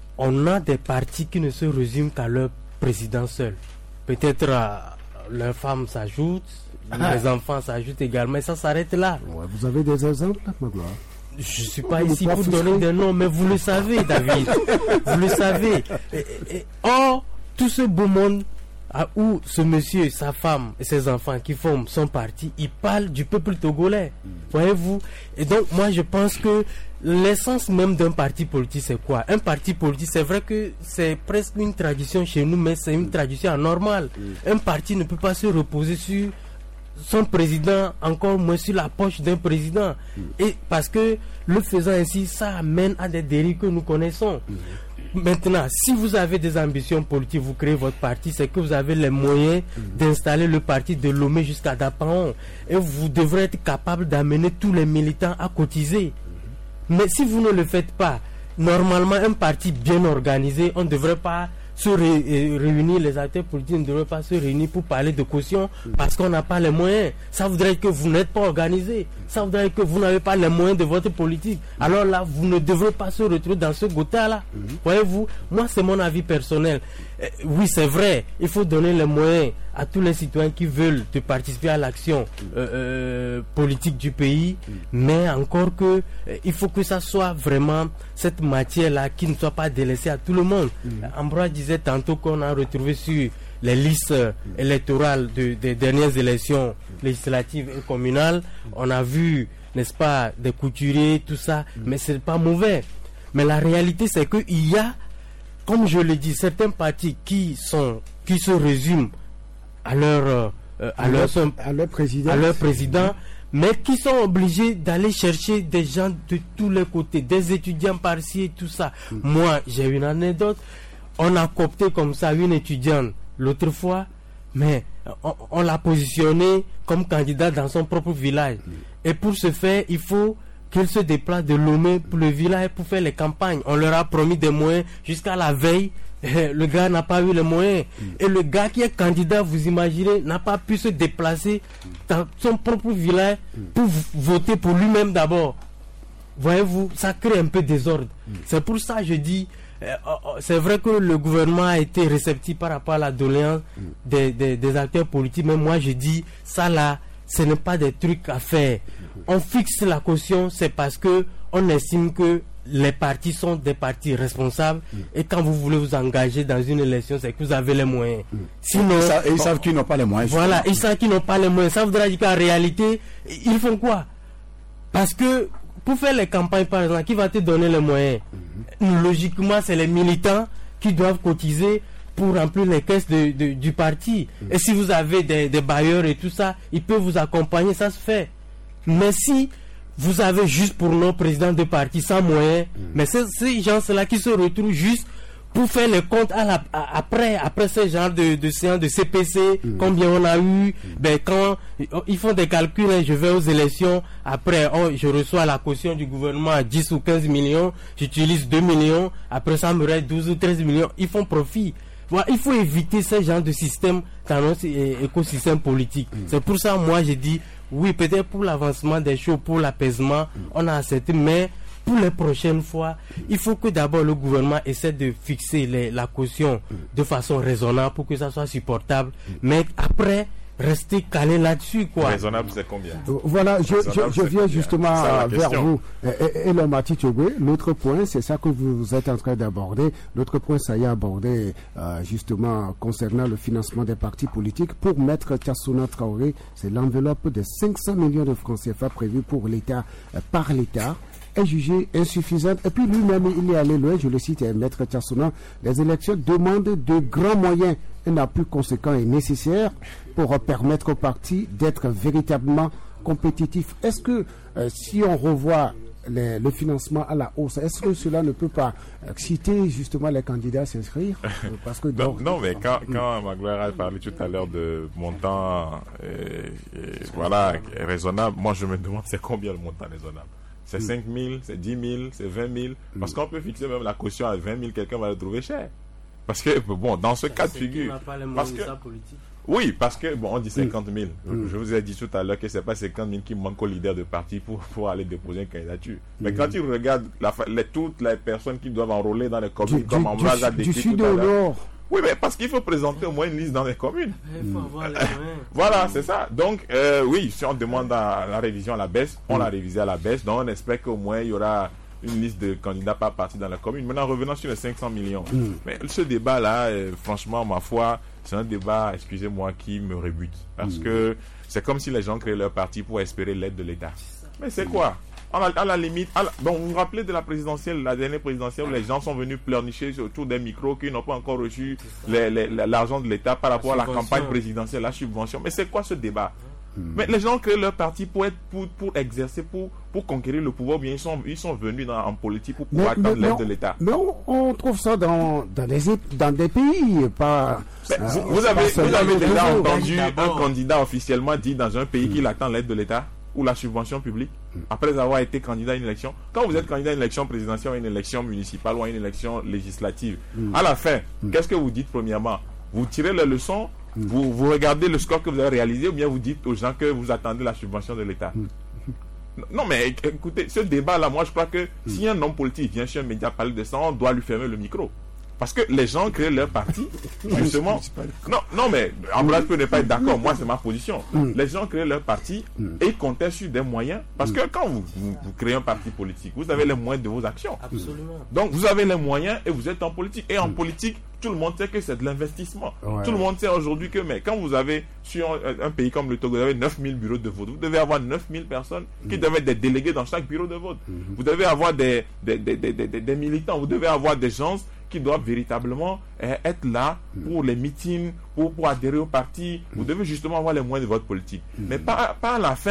on a des partis qui ne se résument qu'à leur président seul. Peut-être euh, leurs femmes s'ajoutent, ah. les enfants s'ajoutent également, mais ça s'arrête là. Ouais, vous avez des exemples, Magloire? Je ne suis pas ici pour donner des noms, mais vous le savez, David. Vous le savez. Et, et, or, tout ce beau monde Ah, où ce monsieur, sa femme et ses enfants qui forment son parti, ils parlent du peuple togolais. Mm. Voyez-vous? Et donc, moi, je pense que l'essence même d'un parti politique, c'est quoi? Un parti politique, c'est vrai que c'est presque une tradition chez nous, mais c'est une tradition anormale. Mm. Un parti ne peut pas se reposer sur son président, encore moins sur la poche d'un président. Mm. Et parce que le faisant ainsi, ça amène à des dérives que nous connaissons. Mm. Maintenant, si vous avez des ambitions politiques, vous créez votre parti, c'est que vous avez les moyens mmh. d'installer le parti de Lomé jusqu'à Dapaon. Et vous devrez être capable d'amener tous les militants à cotiser. Mmh. Mais si vous ne le faites pas, normalement, un parti bien organisé, on ne devrait pas se ré- réunir, les acteurs politiques ne devraient pas se réunir pour parler de caution mmh. parce qu'on n'a pas les moyens. Ça voudrait que vous n'êtes pas organisé. Ça voudrait que vous n'avez pas les moyens de votre politique. Mmh. Alors là, vous ne devrez pas se retrouver dans ce gotha-là. Mmh. Voyez-vous, moi, c'est mon avis personnel. Euh, oui, c'est vrai, il faut donner les moyens à tous les citoyens qui veulent de participer à l'action euh, euh, politique du pays, mmh. mais encore que euh, il faut que ça soit vraiment cette matière-là qui ne soit pas délaissée à tout le monde. Mmh. Ambroise disait tantôt qu'on a retrouvé sur les listes mmh. électorales de, des dernières élections législatives et communales, mmh. on a vu, n'est-ce pas, des couturiers, tout ça, mmh. mais c'est pas mauvais. Mais la réalité, c'est qu'il y a, comme je le dis, certains partis qui sont, qui se résument à leur, euh, à, à, leur, leur, à leur président, à leur président, mais qui sont obligés d'aller chercher des gens de tous les côtés, des étudiants par-ci et tout ça. Mm. Moi, j'ai une anecdote. On a coopté comme ça une étudiante l'autre fois, mais on, on l'a positionnée comme candidat dans son propre village. Mm. Et pour ce faire, il faut qu'ils se déplacent de Lomé pour le village pour faire les campagnes. On leur a promis des moyens jusqu'à la veille. Le gars n'a pas eu les moyens. Et le gars qui est candidat, vous imaginez, n'a pas pu se déplacer dans son propre village pour voter pour lui-même d'abord. Voyez-vous, ça crée un peu de désordre. C'est pour ça que je dis, euh, c'est vrai que le gouvernement a été réceptif par rapport à la doléance des, des, des acteurs politiques, mais moi je dis, ça là, ce n'est pas des trucs à faire. On fixe la caution, c'est parce que on estime que les partis sont des partis responsables mm. et quand vous voulez vous engager dans une élection, c'est que vous avez les moyens. Mm. Sinon, ça, ils savent qu'ils n'ont pas les moyens. Voilà, ils savent qu'ils n'ont pas les moyens. Ça voudrait dire qu'en réalité, ils font quoi? Parce que pour faire les campagnes, par exemple, qui va te donner les moyens? Mm. Logiquement, c'est les militants qui doivent cotiser pour remplir les caisses de, de, du parti. Mm. Et si vous avez des, des bailleurs et tout ça, ils peuvent vous accompagner, ça se fait. Mais si vous avez juste pour nos présidents de parti sans moyens, mmh. mais c'est ces gens-là qui se retrouvent juste pour faire les comptes à la, à, après, après ce genre de, de séance de C P C, mmh. combien on a eu, mmh. ben quand ils font des calculs, hein, je vais aux élections, après oh, je reçois la caution du gouvernement à dix ou quinze millions, j'utilise deux millions, après ça me reste douze ou treize millions, ils font profit. Voilà, il faut éviter ce genre de système dans notre écosystème politique. Mmh. C'est pour ça, moi, j'ai dit, oui, peut-être pour l'avancement des choses, pour l'apaisement, mmh. on a accepté, mais pour les prochaines fois, il faut que d'abord le gouvernement essaie de fixer les, la caution mmh. de façon raisonnable pour que ça soit supportable. Mmh. Mais après, rester calé là-dessus, quoi. Raisonnable, c'est combien? Voilà, je, je, je viens justement vers vous. Et, et le Mati Tchogwe, l'autre point, c'est ça que vous êtes en train d'aborder. L'autre point, ça y est abordé euh, justement concernant le financement des partis politiques. Pour Maître Tchassouna Traoré, c'est l'enveloppe de cinq cents millions de francs C F A prévue pour l'État, euh, par l'État, est jugée insuffisante. Et puis lui-même, il est allé loin, je le cite, Maître Tchassouna, les élections demandent de grands moyens, un appui conséquent et nécessaire pour permettre aux partis d'être véritablement compétitifs. Est-ce que euh, si on revoit les, le financement à la hausse, est-ce que cela ne peut pas exciter justement les candidats à s'inscrire? Parce que donc, non, non, mais quand, quand Magloire a parlé tout à l'heure de montant euh, euh, voilà, raisonnable, moi je me demande c'est combien le montant raisonnable? C'est cinq mille, c'est dix mille, c'est vingt mille. Parce qu'on peut fixer même la caution à vingt mille, quelqu'un va le trouver cher. Parce que, bon, dans ce cas de figure. Parce que, oui, parce que, bon, on dit cinquante mille. Mm. Je vous ai dit tout à l'heure que ce n'est pas cinquante mille qui manquent aux leaders de parti pour, pour aller déposer une candidature. Mais mm. quand ils regardent la, les, toutes les personnes qui doivent enrôler dans les communes, comme Ambroise a décrit tout à l'heure. Oui, mais parce qu'il faut présenter au moins une liste dans les communes. Il faut avoir les moyens. Voilà, c'est ça. Donc, euh, oui, si on demande à la révision à la baisse, on mm. l'a révisé à la baisse. Donc, on espère qu'au moins, il y aura une liste de candidats par parti dans la commune. Maintenant, revenons sur les cinq cents millions. Mm. Mais ce débat-là, euh, franchement, ma foi, c'est un débat, excusez-moi, qui me rebute. Parce mm. que c'est comme si les gens créaient leur parti pour espérer l'aide de l'État. Mais c'est mm. quoi? À la, à la limite, à la, bon, vous vous rappelez de la présidentielle, la dernière présidentielle, où les gens sont venus pleurnicher autour des micros qui n'ont pas encore reçu les, les, l'argent de l'État par rapport la à la campagne présidentielle, la subvention. Mais c'est quoi ce débat? Mais les gens créent leur parti pour être pour, pour exercer, pour, pour conquérir le pouvoir, ou bien ils sont, ils sont venus dans, en politique pour pouvoir mais, attendre mais l'aide de l'État. Mais on, on trouve ça dans, dans, des, dans des pays, pas... Mais euh, vous, vous avez, vous avez déjà entendu un candidat officiellement dire dans un pays mmh. qu'il attend l'aide de l'État ou la subvention publique mmh. après avoir été candidat à une élection? Quand vous êtes candidat à une élection présidentielle, à une élection municipale ou à une élection législative, mmh. à la fin, mmh. qu'est-ce que vous dites premièrement? Vous tirez les leçons. Vous, vous regardez le score que vous avez réalisé ou bien vous dites aux gens que vous attendez la subvention de l'État? Non, mais écoutez, ce débat-là, moi je crois que si un homme politique vient chez un média parler de ça, on doit lui fermer le micro. Parce que les gens créent leur parti, justement. Non, non, mais Ambroise peut ne pas être d'accord. Moi, c'est ma position. Les gens créent leur parti et ils comptent sur des moyens. Parce que quand vous, vous, vous créez un parti politique, vous avez les moyens de vos actions. Absolument. Donc, vous avez les moyens et vous êtes en politique. Et en politique, tout le monde sait que c'est de l'investissement. Ouais. Tout le monde sait aujourd'hui que, mais quand vous avez, sur un, un pays comme le Togo, vous avez neuf mille bureaux de vote. Vous devez avoir neuf mille personnes qui mmh. doivent être des délégués dans chaque bureau de vote. Mmh. Vous devez avoir des, des, des, des, des, des militants. Vous devez avoir des gens qui doivent véritablement euh, être là pour les meetings, pour, pour adhérer au parti. Vous devez justement avoir les moyens de votre politique. Mais pas, pas à la fin,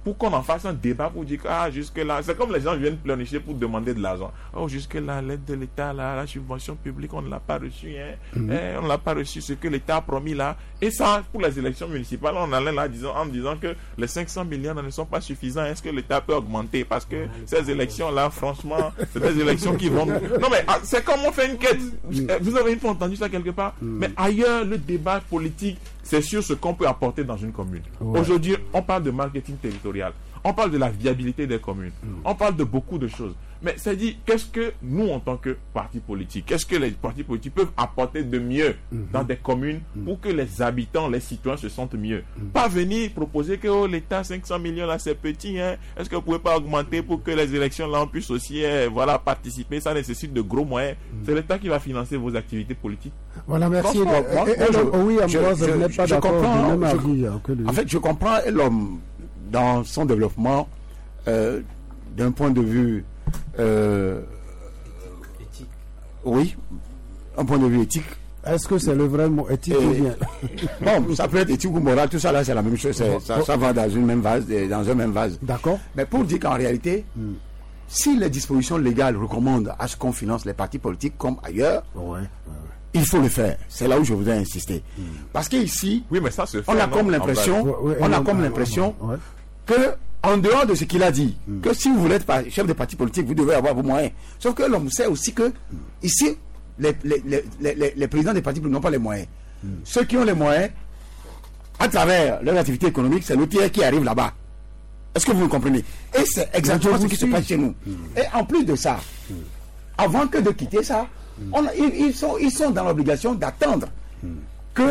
pour qu'on en fasse un débat pour dire que ah, jusque-là, c'est comme les gens viennent pleurnicher pour demander de l'argent. Oh, jusque-là, l'aide de l'État, là, la subvention publique, on ne l'a pas reçue. Hein. Mm-hmm. Eh, on ne l'a pas reçu, ce que l'État a promis là. Et ça, pour les élections municipales, on allait là disant, en disant que les cinq cents millions ne sont pas suffisants. Est-ce que l'État peut augmenter? Parce que ces élections-là, franchement, c'est des élections qui vont... Non mais, ah, c'est comme on fait une quête. Vous avez une fois entendu ça quelque part? Mm. Mais ailleurs, le débat politique, c'est sur ce qu'on peut apporter dans une commune. Ouais. Aujourd'hui, on parle de marketing territorial. On parle de la viabilité des communes. Mm. On parle de beaucoup de choses. Mais c'est dit, qu'est-ce que nous, en tant que partis politiques, qu'est-ce que les partis politiques peuvent apporter de mieux mm-hmm. dans des communes mm. pour que les habitants, les citoyens se sentent mieux? Mm. Pas venir proposer que oh, l'État, cinq cents millions, là, c'est petit. Hein. Est-ce que vous ne pouvez pas augmenter pour que les élections, là, on puisse aussi eh, voilà, participer? Ça nécessite de gros moyens. Mm. C'est l'État qui va financer vos activités politiques. Voilà, merci. Moi, moi, et, et, je, oui, je, moi, je, je n'ai pas d'accord comprends, même avis, je, En fait, je comprends l'homme dans son développement euh, d'un point de vue euh, éthique. Oui, un point de vue éthique. Est-ce que c'est le vrai mot éthique et, ou bien? Bon, ça peut être éthique ou moral, tout ça là c'est la même chose, ça, ça, ça va dans une même vase, dans un même vase. D'accord. Mais pour dire qu'en réalité, hmm. si les dispositions légales recommandent à ce qu'on finance les partis politiques comme ailleurs, ouais, ouais. il faut le faire. C'est là où je voudrais insister. Hmm. Parce qu'ici, oui, mais ça se fait, on a non, comme l'impression, ouais, ouais, on a ouais, comme ouais, l'impression ouais, ouais. que en dehors de ce qu'il a dit, mm. que si vous voulez être chef de parti politique, vous devez avoir vos moyens. Sauf que l'homme sait aussi que mm. ici, les, les, les, les, les présidents des partis politiques n'ont pas les moyens. Mm. Ceux qui ont les moyens, à travers leur activité économique, c'est l'outil qui arrive là-bas. Est-ce que vous me comprenez? Et c'est exactement ce qui se passe chez nous. Mm. Et en plus de ça, mm. avant que de quitter ça, mm. on a, ils, ils, sont, ils sont dans l'obligation d'attendre mm. que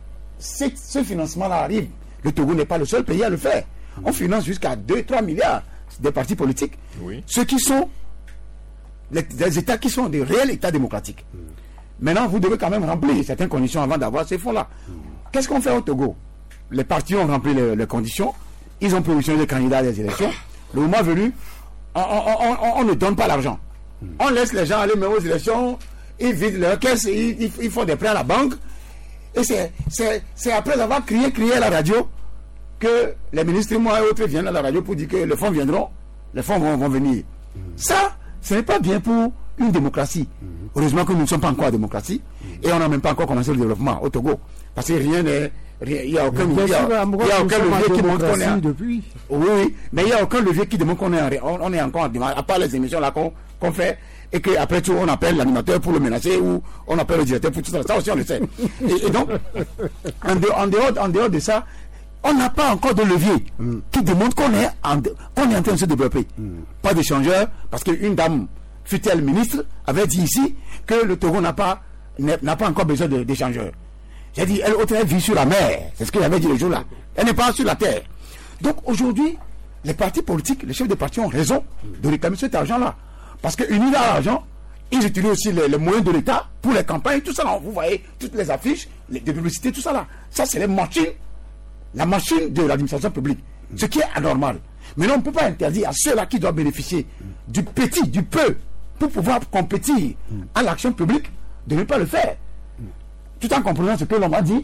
ce, ce financement-là arrive. Le Togo n'est pas le seul pays à le faire. On finance jusqu'à deux à trois milliards des partis politiques. Oui. Ceux qui sont les, les États qui sont des réels États démocratiques. Mm. Maintenant, vous devez quand même remplir certaines conditions avant d'avoir ces fonds-là. Mm. Qu'est-ce qu'on fait au Togo? Les partis ont rempli les, les conditions. Ils ont positionné les candidats à des élections. Le moment venu, on, on, on, on ne donne pas l'argent. Mm. On laisse les gens aller même aux élections. Ils vident leur caisse, ils, ils, ils font des prêts à la banque. Et c'est après avoir crié, crié à la radio que les ministres et moi et autres viennent à la radio pour dire que les fonds viendront, les fonds vont, vont venir. Mmh. Ça, ce n'est pas bien pour une démocratie. Mmh. Heureusement que nous ne sommes pas encore en démocratie mmh. et on n'a même pas encore commencé le développement au Togo. Parce que rien n'est... Il n'y a aucun, il y a, il y a aucun levier qui montre qu'on est... En, depuis. Oui, oui, mais il n'y a aucun levier qui démontre qu'on est, on, on est encore en démarche, à part les émissions là qu'on qu'on fait, et qu'après tout, on appelle l'animateur pour le menacer, ou on appelle le directeur pour tout ça. Ça aussi, on le sait. Et, et donc, en dehors, en, dehors, en dehors de ça, on n'a pas encore de levier mm. qui démontre qu'on est, qu'on est en train de se développer. Mm. Pas d'échangeur, parce qu'une dame, fut-elle ministre, avait dit ici que le Togo n'a pas, n'a pas encore besoin d'échangeurs. J'ai dit, elle, elle vit sur la mer. C'est ce qu'elle avait dit le jour-là. Elle n'est pas sur la terre. Donc aujourd'hui, les partis politiques, les chefs de partis ont raison de réclamer cet argent-là. Parce qu'unis à l'argent, ils utilisent aussi les, les moyens de l'État pour les campagnes, tout ça là. Vous voyez, toutes les affiches, les publicités, tout ça là. Ça, c'est les machines. La machine de l'administration publique, ce qui est anormal. Mais non, on ne peut pas interdire à ceux-là qui doivent bénéficier du petit, du peu, pour pouvoir compétir à l'action publique, de ne pas le faire. Tout en comprenant ce que l'on m'a dit.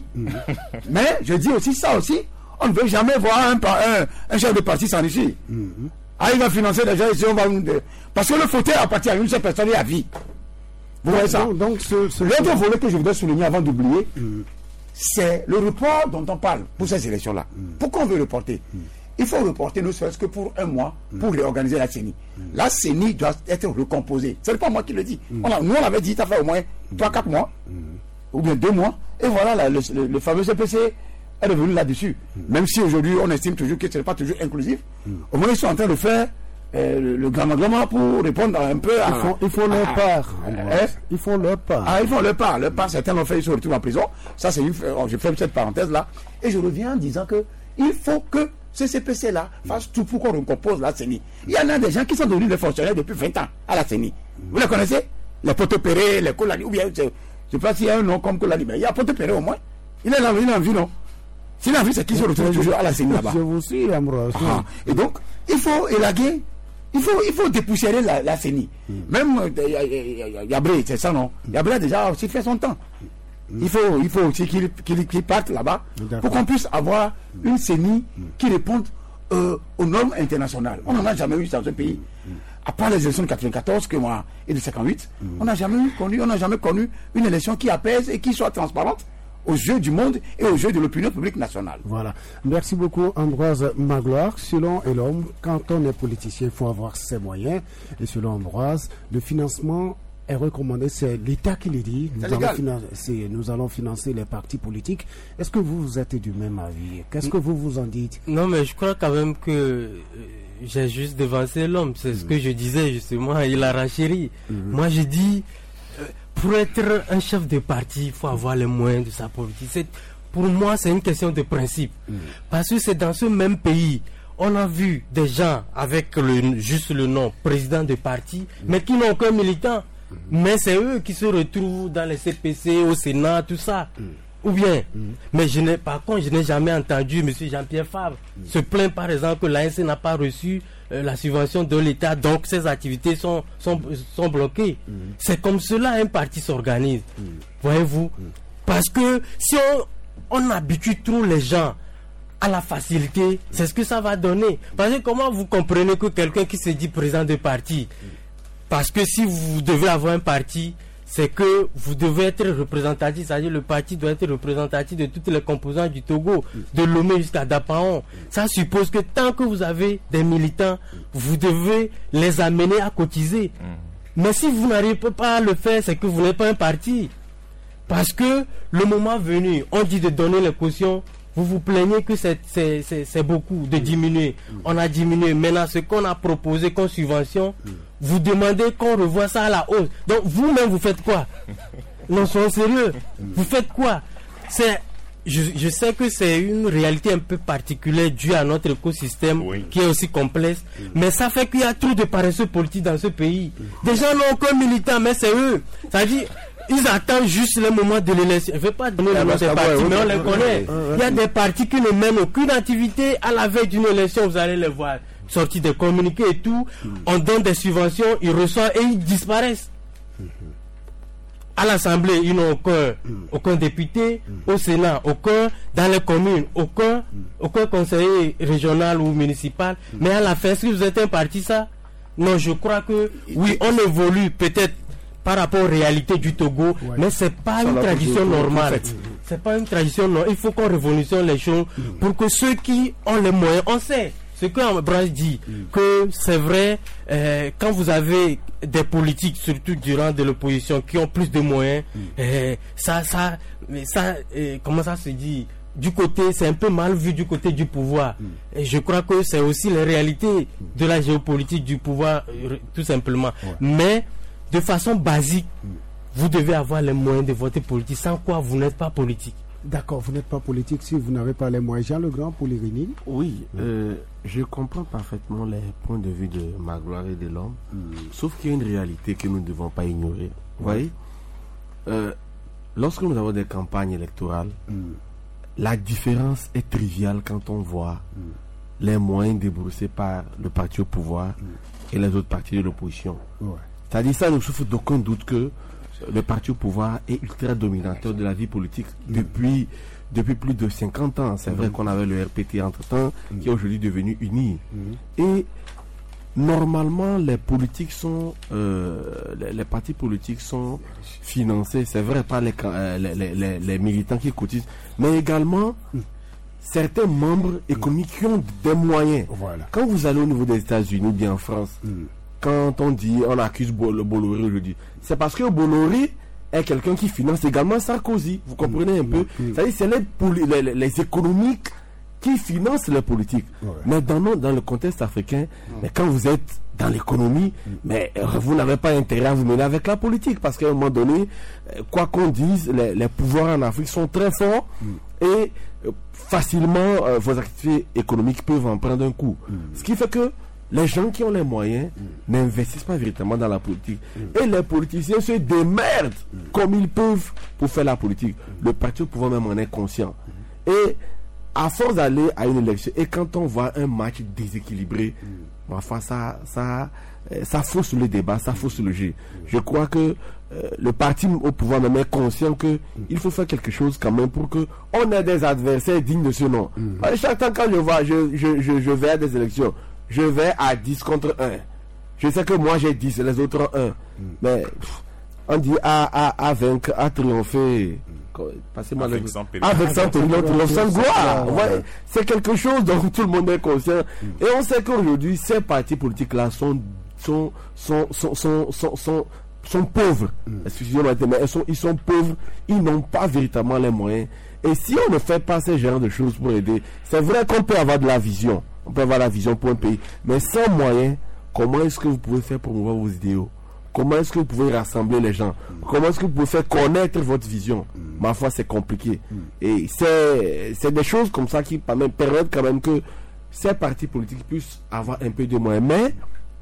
Mais je dis aussi ça aussi, on ne veut jamais voir un, un, un chef de parti s'enrichir. Ah, il va financer les gens ici, on va... Parce que le fauteuil appartient à une seule personne et à vie. Vous voyez ça? Donc, donc ce, ce, l'autre volet que je voudrais souligner avant d'oublier, mm. c'est le report dont on parle pour ces élections-là. Mm. Pourquoi on veut reporter? Mm. Il faut reporter ne serait-ce que pour un mois pour mm. réorganiser la C E N I. Mm. La C E N I doit être recomposée. Ce n'est pas moi qui le dis. Mm. On a, nous, on avait dit, ça fait au moins trois à quatre mois, mm. ou bien deux mois, et voilà, là, le, le, le fameux C P C est revenu là-dessus. Mm. Même si aujourd'hui, on estime toujours que ce n'est pas toujours inclusif, mm. au moins ils sont en train de faire euh, le, le grand gouvernement pour répondre un peu à... Ils font, ils font leur part. Hein? Ils font leur part. Ah, ils font leur part. Leur part, certains l'ont fait, ils se retrouvent en prison. Ça, c'est une... Je fais cette parenthèse-là. Et je reviens en disant que il faut que ce C P C-là fasse tout pour qu'on recompose la C E N I. Il y en a des gens qui sont devenus des fonctionnaires depuis vingt ans à la C E N I. Vous les connaissez? Les Potopéré, les Kolani, ou bien, je ne sais pas s'il y a un nom comme Kolani, mais il y a Potopéré au moins. Il est là, il est en vie, non? S'il est en vie, c'est qu'il se retrouve toujours à la C E N I là-bas. Je vous suis, Ambroise. Ah. Et donc, il faut élaguer, il faut, il faut dépoussiérer la, la C E N I. Mm. Même euh, Yabré, c'est ça, non? Yabré a déjà aussi fait son temps. Il faut, il faut aussi qu'il qu'il, qu'il parte là-bas pour qu'on puisse avoir une C E N I qui réponde euh, aux normes internationales. On n'en a jamais eu dans un pays. À part les élections de quatre-vingt-quatorze que moi, et de cinquante-huit, mm. on n'a jamais connu, on n'a jamais connu une élection qui apaise et qui soit transparente aux yeux du monde et aux yeux de l'opinion publique nationale. Voilà. Merci beaucoup, Ambroise Magloire. Selon Elom, quand on est politicien, il faut avoir ses moyens. Et selon Ambroise, le financement est recommandé, c'est l'État qui le dit. Nous allons, financer, nous allons financer les partis politiques. Est-ce que vous, vous êtes du même avis? Qu'est-ce que vous vous en dites? Non, mais je crois quand même que euh, j'ai juste devancé l'homme. C'est mmh. ce que je disais justement. Il a renchéri. Mmh. Moi, je dis, euh, pour être un chef de parti, il faut avoir les moyens de sa politique. C'est, pour moi, c'est une question de principe. Mmh. Parce que c'est dans ce même pays. On a vu des gens avec le, juste le nom président de parti, mmh. mais qui n'ont aucun militant. Mmh. Mais c'est eux qui se retrouvent dans les C P C, au Sénat, tout ça. Mmh. Ou bien, mmh. mais je n'ai, par contre, je n'ai jamais entendu M. Jean-Pierre Favre mmh. se plaindre, par exemple, que l'A N C n'a pas reçu euh, la subvention de l'État, donc ses activités sont, sont, sont bloquées. Mmh. C'est comme cela un parti s'organise. Mmh. Voyez-vous mmh. Parce que si on, on habitue trop les gens à la facilité, mmh. c'est ce que ça va donner. Parce que comment vous comprenez que quelqu'un qui se dit président de parti, mmh. parce que si vous devez avoir un parti, c'est que vous devez être représentatif, c'est-à-dire le parti doit être représentatif de toutes les composantes du Togo, de Lomé jusqu'à Dapaon. Ça suppose que tant que vous avez des militants, vous devez les amener à cotiser. Mais si vous n'arrivez pas à le faire, c'est que vous n'êtes pas un parti. Parce que le moment venu, on dit de donner les cautions, vous vous plaignez que c'est, c'est, c'est, c'est beaucoup de diminuer. On a diminué. Maintenant, ce qu'on a proposé comme subvention, vous demandez qu'on revoie ça à la hausse. Donc, vous-même, vous faites quoi? Non, soyons sérieux. Vous faites quoi? C'est, je, je sais que c'est une réalité un peu particulière due à notre écosystème oui. qui est aussi complexe. Oui. Mais ça fait qu'il y a trop de paresseux politiques dans ce pays. Des gens n'ont aucun militant, mais c'est eux. C'est-à-dire, ils attendent juste le moment de l'élection. Je ne vais pas donner le nom des partis, mais on les connaît. Il y a des partis qui ne mènent aucune activité. À la veille d'une élection, vous allez les voir sortis des communiqués et tout. On donne des subventions, ils reçoivent et ils disparaissent. À l'Assemblée, ils n'ont aucun, aucun député. Au Sénat, aucun. Dans les communes, aucun. Aucun conseiller régional ou municipal. Mais à la fin, est-ce que vous êtes un parti, ça? Non, je crois que oui, on évolue peut-être par rapport aux réalités du Togo, ouais. mais c'est pas ça une tradition normale. C'est pas une tradition normale. Il faut qu'on révolutionne les choses mmh. pour que ceux qui ont les moyens, on sait ce que Ambroise dit, mmh. que c'est vrai, euh, quand vous avez des politiques, surtout durant de l'opposition, qui ont plus de moyens, mmh. euh, ça, ça, ça, euh, comment ça se dit? Du côté, c'est un peu mal vu du côté du pouvoir. Mm. Et je crois que c'est aussi les réalités de la géopolitique du pouvoir, euh, tout simplement. Ouais. Mais de façon basique, mm. vous devez avoir les moyens de voter politique, sans quoi vous n'êtes pas politique. D'accord, vous n'êtes pas politique si vous n'avez pas les moyens. Jean Legrand, pour l'Irénie. Oui, mm. euh, je comprends parfaitement les points de vue de Magloire et de l'homme, mm. sauf qu'il y a une réalité que nous ne devons pas ignorer. Vous voyez, euh, lorsque nous avons des campagnes électorales, mm. la différence est triviale quand on voit mm. les moyens déboursés par le parti au pouvoir mm. et les autres partis de l'opposition. Ouais. C'est-à-dire, ça ne souffre d'aucun doute que le parti au pouvoir est ultra dominateur de la vie politique mm. depuis, depuis plus de cinquante ans. C'est mm. vrai qu'on avait le R P T entre-temps, mm. qui est aujourd'hui devenu uni. Mm. Et normalement, les politiques sont, euh, les, les partis politiques sont financés, c'est vrai, par les, euh, les, les, les militants qui cotisent, mais également mm. certains membres économiques qui ont des moyens. Voilà. Quand vous allez au niveau des États-Unis ou bien en France, mm. quand on dit, on accuse le Bolloré aujourd'hui, c'est parce que Bolloré est quelqu'un qui finance également Sarkozy. Vous comprenez un peu? Mm. C'est-à-dire, c'est les, les, les, les économiques qui financent les politiques. Ouais. Mais dans, dans le contexte africain, mm. mais quand vous êtes dans l'économie, mm. mais euh, vous n'avez pas intérêt à vous mêler avec la politique, parce qu'à un moment donné, euh, quoi qu'on dise, les, les pouvoirs en Afrique sont très forts mm. et euh, facilement euh, vos activités économiques peuvent en prendre un coup. Mm. Ce qui fait que les gens qui ont les moyens mm. n'investissent pas véritablement dans la politique. Mm. Et les politiciens se démerdent mm. comme ils peuvent pour faire la politique. Mm. Le parti au pouvoir même en est conscient. Mm. Et à force d'aller à une élection, et quand on voit un match déséquilibré, mm. enfin, ça, ça, ça fausse le débat, ça fausse le jeu. Mm. Je crois que euh, le parti au pouvoir même est conscient que mm. il faut faire quelque chose quand même pour que on ait des adversaires dignes de ce nom. Mm. Chaque temps quand je vois, je, je, je, je vais à des élections, je vais à dix contre un. Je sais que moi j'ai dix, les autres un. Mm. Mais pff, on dit à, à, à vaincre, à triompher. Passez-moi avec le... sans péril. Avec sans péril, l'autre sans gloire. Ouais. C'est quelque chose dont tout le monde est conscient. Mm. Et on sait qu'aujourd'hui, ces partis politiques-là sont, sont, sont, sont, sont, sont, sont, sont pauvres. Mm. Excusez-moi, mais ils sont, ils sont pauvres. Ils n'ont pas véritablement les moyens. Et si on ne fait pas ce genre de choses pour aider, c'est vrai qu'on peut avoir de la vision. On peut avoir la vision pour un pays. Mais sans moyens, comment est-ce que vous pouvez faire promouvoir vos idéaux? Comment est-ce que vous pouvez rassembler les gens? Mm. Comment est-ce que vous pouvez faire connaître votre vision? mm. Ma foi, c'est compliqué. Mm. Et c'est, c'est des choses comme ça qui permettent quand même que ces partis politiques puissent avoir un peu de moyens. Mais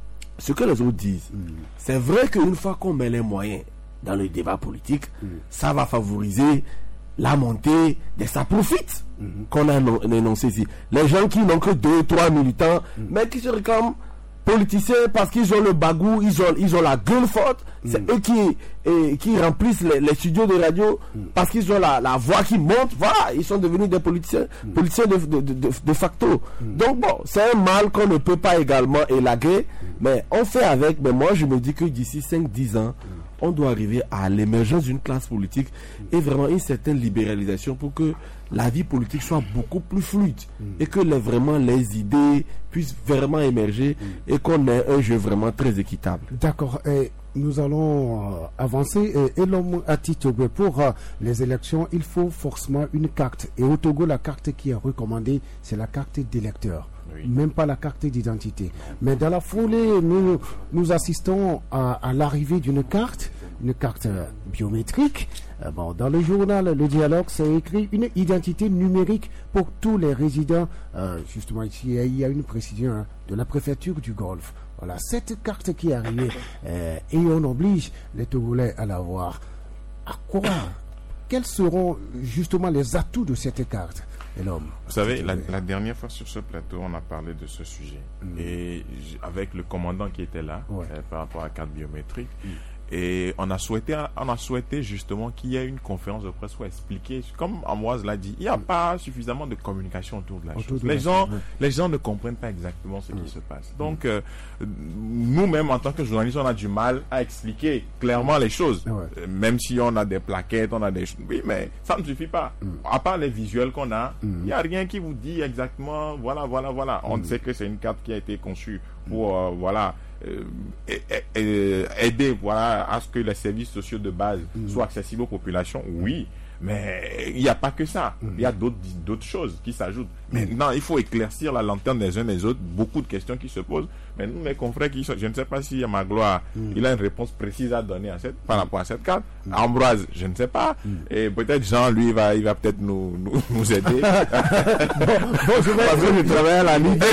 ce que les autres disent, mm. c'est vrai qu'une fois qu'on met les moyens dans le débat politique, mm. ça va favoriser la montée des ça-profite mm. qu'on a énoncé ici. Les gens qui n'ont que deux, trois militants, mm. mais qui se réclament politiciens parce qu'ils ont le bagou, ils ont, ils ont la gueule forte, mm. c'est eux qui, et, qui remplissent les, les studios de radio mm. parce qu'ils ont la, la voix qui monte, voilà, ils sont devenus des politiciens, mm. politiciens de, de, de, de facto. Mm. Donc bon, c'est un mal qu'on ne peut pas également élaguer, mm. mais on fait avec. Mais moi je me dis que d'ici cinq dix ans, mm. on doit arriver à l'émergence d'une classe politique mm. et vraiment une certaine libéralisation pour que la vie politique soit beaucoup plus fluide mm. et que les, vraiment les idées puissent vraiment émerger mm. et qu'on ait un jeu vraiment très équitable. D'accord. Et nous allons euh, avancer. Et, et l'homme à Togo, pour euh, les élections, il faut forcément une carte. Et au Togo, la carte qui est recommandée, c'est la carte d'électeur. Oui. Même pas la carte d'identité. Mais dans la foulée, nous, nous assistons à, à l'arrivée d'une carte, une carte biométrique. Euh, bon, dans le journal Le Dialogue, c'est écrit une identité numérique pour tous les résidents. Euh, justement, ici, il y a une précision hein, de la préfecture du Golfe. Voilà, cette carte qui est arrivée euh, et on oblige les Togolais à l'avoir. À quoi? Quels seront justement les atouts de cette carte? Et l'homme. Vous savez, la, la dernière fois sur ce plateau, on a parlé de ce sujet. Mm. Et avec le commandant qui était là, ouais. euh, par rapport à la carte biométrique, mm. et on a souhaité, on a souhaité justement qu'il y ait une conférence de presse pour expliquer, comme Ambroise l'a dit, il n'y a mm. pas suffisamment de communication autour de la autour chose. De les, la gens, chose, ouais. les gens ne comprennent pas exactement ce mm. qui se passe. Donc, mm. euh, nous-mêmes, en tant que journalistes, on a du mal à expliquer clairement les choses. Ouais. Euh, même si on a des plaquettes, on a des... Oui, mais ça ne suffit pas. Mm. À part les visuels qu'on a, il mm. n'y a rien qui vous dit exactement, voilà, voilà, voilà. On mm. sait que c'est une carte qui a été conçue pour, euh, voilà... Euh, et, et, et aider voilà, à ce que les services sociaux de base mmh. soient accessibles aux populations, oui, mais il n'y a pas que ça. Il mmh. y a d'autres, d'autres choses qui s'ajoutent. Mmh. Maintenant, il faut éclaircir la lanterne des uns des autres, beaucoup de questions qui se posent. Mais nous, mes confrères, qui sont, je ne sais pas si Magloire, mmh. il a une réponse précise à donner à cette, par rapport à cette carte. Mmh. Ambroise, je ne sais pas. Mmh. Et peut-être Jean, lui, il va, il va peut-être nous, nous, nous aider. bon, bon, je vais, parce que je travaille à la Ligue.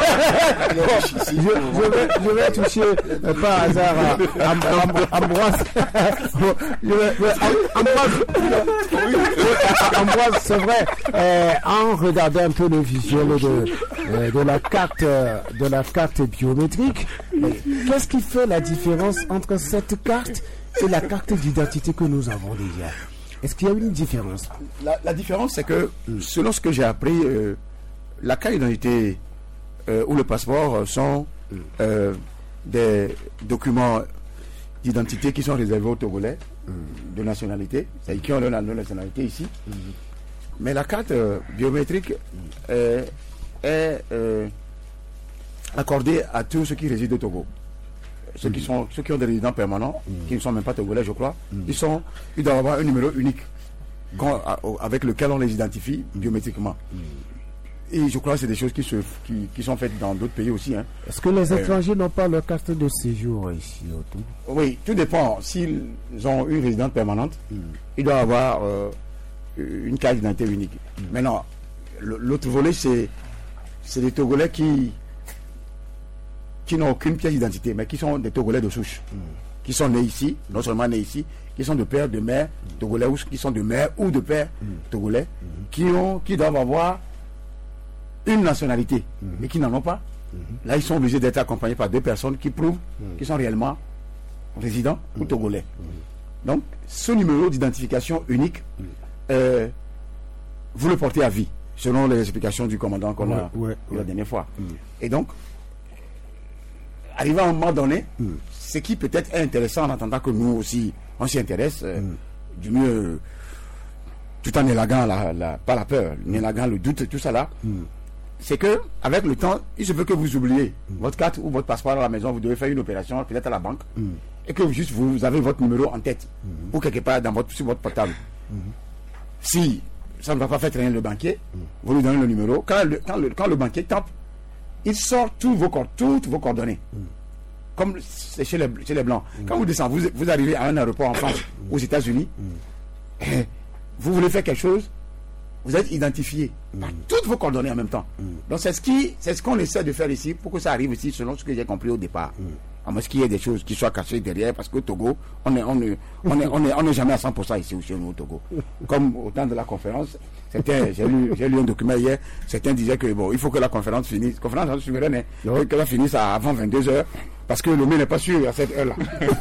je, je, vais, je vais toucher euh, par hasard à, à, à Ambroise. je vais, Ambroise, Ambroise, c'est vrai, euh, en regardant un peu le visuel de, euh, de la carte, euh, de la carte biométrique, qu'est-ce qui fait la différence entre cette carte et la carte d'identité que nous avons déjà? Est-ce qu'il y a une différence? La, la différence, c'est que, selon ce que j'ai appris, euh, la carte d'identité euh, ou le passeport sont euh, des documents d'identité qui sont réservés aux Togolais de nationalité, c'est-à-dire qui ont leur nationalité ici. Mm-hmm. Mais la carte euh, biométrique euh, est euh, accordée à tous ceux qui résident au Togo. Ceux, mm-hmm. qui sont, ceux qui ont des résidents permanents, mm-hmm. qui ne sont même pas togolais, je crois, mm-hmm. ils, sont, ils doivent avoir un numéro unique quand, à, avec lequel on les identifie biométriquement. Mm-hmm. Et je crois que c'est des choses qui, se, qui, qui sont faites dans d'autres pays aussi. Hein. Est-ce que les étrangers euh, n'ont pas leur carte de séjour ici au Togo? Oui, tout dépend. S'ils ont une résidence permanente, mm. ils doivent avoir euh, une carte d'identité unique. Mm. Maintenant, l'autre volet, c'est, c'est des Togolais qui, qui n'ont aucune pièce d'identité, mais qui sont des Togolais de souche, mm. qui sont nés ici, non seulement nés ici, qui sont de père, de mère mm. Togolais, ou qui sont de mère ou de père mm. Togolais, mm. qui, ont, qui doivent avoir une nationalité mm-hmm. et qui n'en ont pas, mm-hmm. là, ils sont obligés d'être accompagnés par deux personnes qui prouvent mm-hmm. qu'ils sont réellement résidents mm-hmm. ou togolais. Mm-hmm. Donc, ce numéro d'identification unique, mm-hmm. euh, vous le portez à vie, selon les explications du commandant qu'on ouais, a ouais, eu la ouais. dernière fois. Mm-hmm. Et donc, arrivé à un moment donné, mm. ce qui peut-être est intéressant en attendant que nous aussi, on s'y intéresse, euh, mm. du mieux, euh, tout en élaguant la, la, pas la peur, en élaguant le doute, tout ça là, mm. c'est que avec le temps, il se peut que vous oubliez mm. votre carte ou votre passeport à la maison, vous devez faire une opération, peut-être à la banque, mm. et que juste vous, vous avez votre numéro en tête, mm. ou quelque part dans votre, sur votre portable. Mm. Si ça ne va pas faire traîner le banquier, mm. vous lui donnez le numéro, quand le, quand le, quand le banquier tape, il sort tous vos, toutes vos coordonnées. Mm. Comme c'est chez les, chez les Blancs. Mm. Quand vous descendez, vous, vous arrivez à un aéroport en France, mm. aux États-Unis, mm. vous voulez faire quelque chose, vous êtes identifié mm. par toutes vos coordonnées en même temps. Mm. Donc c'est ce qui, c'est ce qu'on essaie de faire ici pour que ça arrive ici selon ce que j'ai compris au départ. Mm. À moins qu'il y ait des choses qui soient cachées derrière, parce qu'au Togo, on n'est on est, on est, on est, on est jamais à cent pour cent ici chez nous au Togo. Comme au temps de la conférence, c'était, j'ai lu, j'ai lu un document hier, certains disaient que bon, il faut que la conférence finisse, la conférence souveraine, hein, oui. que la finisse avant vingt-deux heures, parce que le mail n'est pas sûr à cette heure-là.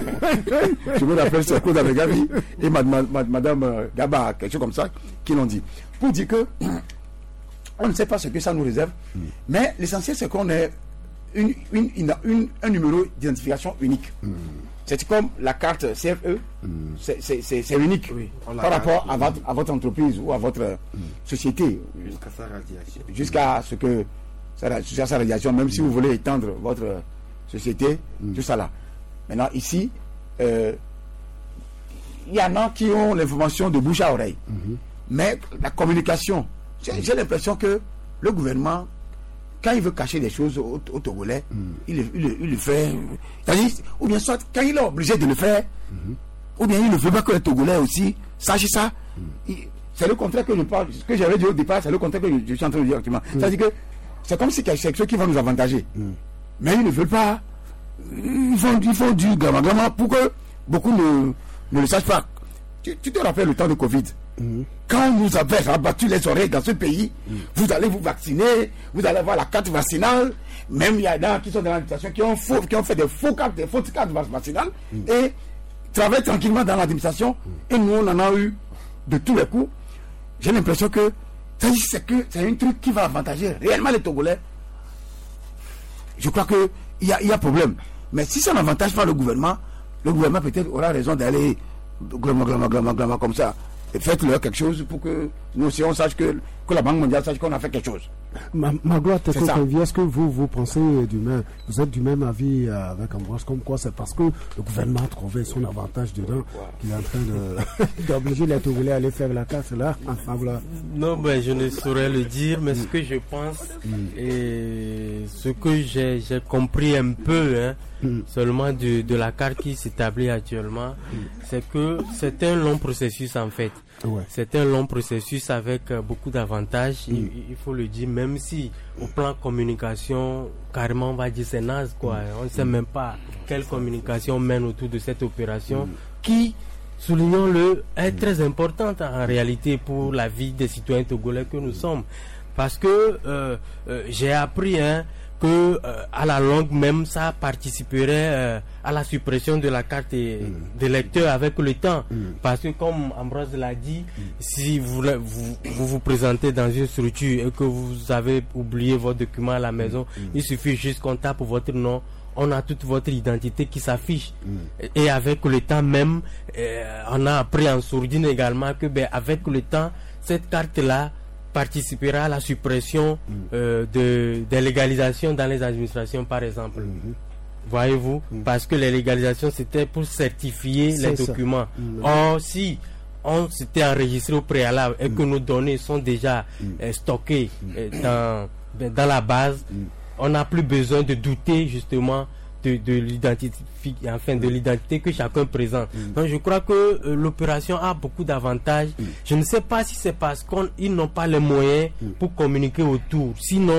Je me rappelle ce coup d'avec Gavi et madame, madame Gaba, quelque chose comme ça, qui l'ont dit. Pour dire que on ne sait pas ce que ça nous réserve, mm. mais l'essentiel c'est qu'on ait Une, une, une, une, un numéro d'identification unique. Mm. C'est comme la carte C F E, mm. c'est unique oui, par rapport à votre, à votre entreprise ou à votre mm. société. Jusqu'à sa radiation. Jusqu'à ce que jusqu'à sa radiation, même si vous voulez étendre votre société, mm. tout ça là. Maintenant, ici, euh, il y en a qui ont l'information de bouche à oreille. Mm-hmm. Mais la communication, j'ai l'impression que le gouvernement, quand il veut cacher des choses au, au Togolais, mm. il, il, il le fait. Ou bien soit, quand il est obligé de le faire, mm-hmm. ou bien il ne veut pas que les Togolais aussi sachent ça. Mm. C'est le contraire que je parle. Ce que j'avais dit au départ, c'est le contraire que je, je suis en train de dire actuellement. Mm. C'est-à-dire que c'est comme si c'est quelque chose qui va nous avantager. Mm. Mais ils ne veulent pas. Ils font, ils font du gamma-gamma pour que beaucoup ne, ne le sachent pas. Tu, tu te rappelles le temps de Covid? Mmh. Quand nous avons rabattu les oreilles dans ce pays, mmh. vous allez vous vacciner, vous allez avoir la carte vaccinale. Même il y a des qui sont dans l'administration qui ont, faux, qui ont fait des faux cartes, des fausses cartes vaccinales mmh. et travaillent tranquillement dans l'administration. Mmh. Et nous, on en a eu de tous les coups. J'ai l'impression que c'est que c'est un truc qui va avantager réellement les Togolais. Je crois qu'il y a, y a problème. Mais si ça n'avantage pas le gouvernement, le gouvernement peut-être aura raison d'aller glama, glama, glama, glama, comme ça. Et faites-leur quelque chose pour que nous aussi on sache que, que la Banque mondiale sache qu'on a fait quelque chose. Ma, Magloire, est-ce que vous, vous pensez du même, vous êtes du même avis avec Ambroise, comme quoi c'est parce que le gouvernement a trouvé son avantage dedans qu'il est en train d'obliger les Togolais à aller faire la casse là, enfin voilà. Non, ben je ne saurais le dire, mais mm. ce que je pense mm. et ce que j'ai compris un peu hein, mm. seulement de, de la carte qui s'établit actuellement, mm. c'est que c'est un long processus en fait. Ouais. C'est un long processus avec euh, beaucoup d'avantages, mm. il, il faut le dire, même si au plan communication, carrément on va dire c'est naze quoi, on ne sait mm. même pas quelle communication mène autour de cette opération mm. qui, soulignons-le, est mm. très importante en réalité pour la vie des citoyens togolais que nous sommes. Parce que euh, euh, j'ai appris hein, que euh, à la longue même ça participerait euh, à la suppression de la carte mm. de lecteur avec le temps mm. parce que comme Ambroise l'a dit mm. si vous, vous vous vous présentez dans une structure et que vous avez oublié votre document à la maison mm. il suffit juste qu'on tape votre nom, on a toute votre identité qui s'affiche mm. et avec le temps même euh, on a appris en sourdine également que ben, avec le temps cette carte là participera à la suppression mm. euh, de, des légalisations dans les administrations par exemple. Mm-hmm. Voyez-vous, mm. parce que les légalisations c'était pour certifier les documents. Mm. Or si on s'était enregistré au préalable et mm. que nos données sont déjà mm. euh, stockées mm. euh, dans, dans la base, mm. on n'a plus besoin de douter justement de, de l'identité enfin de l'identité que chacun présente. Mm. Donc je crois que euh, l'opération a beaucoup d'avantages. Mm. Je ne sais pas si c'est parce qu'ils n'ont pas les moyens mm. pour communiquer autour. Sinon,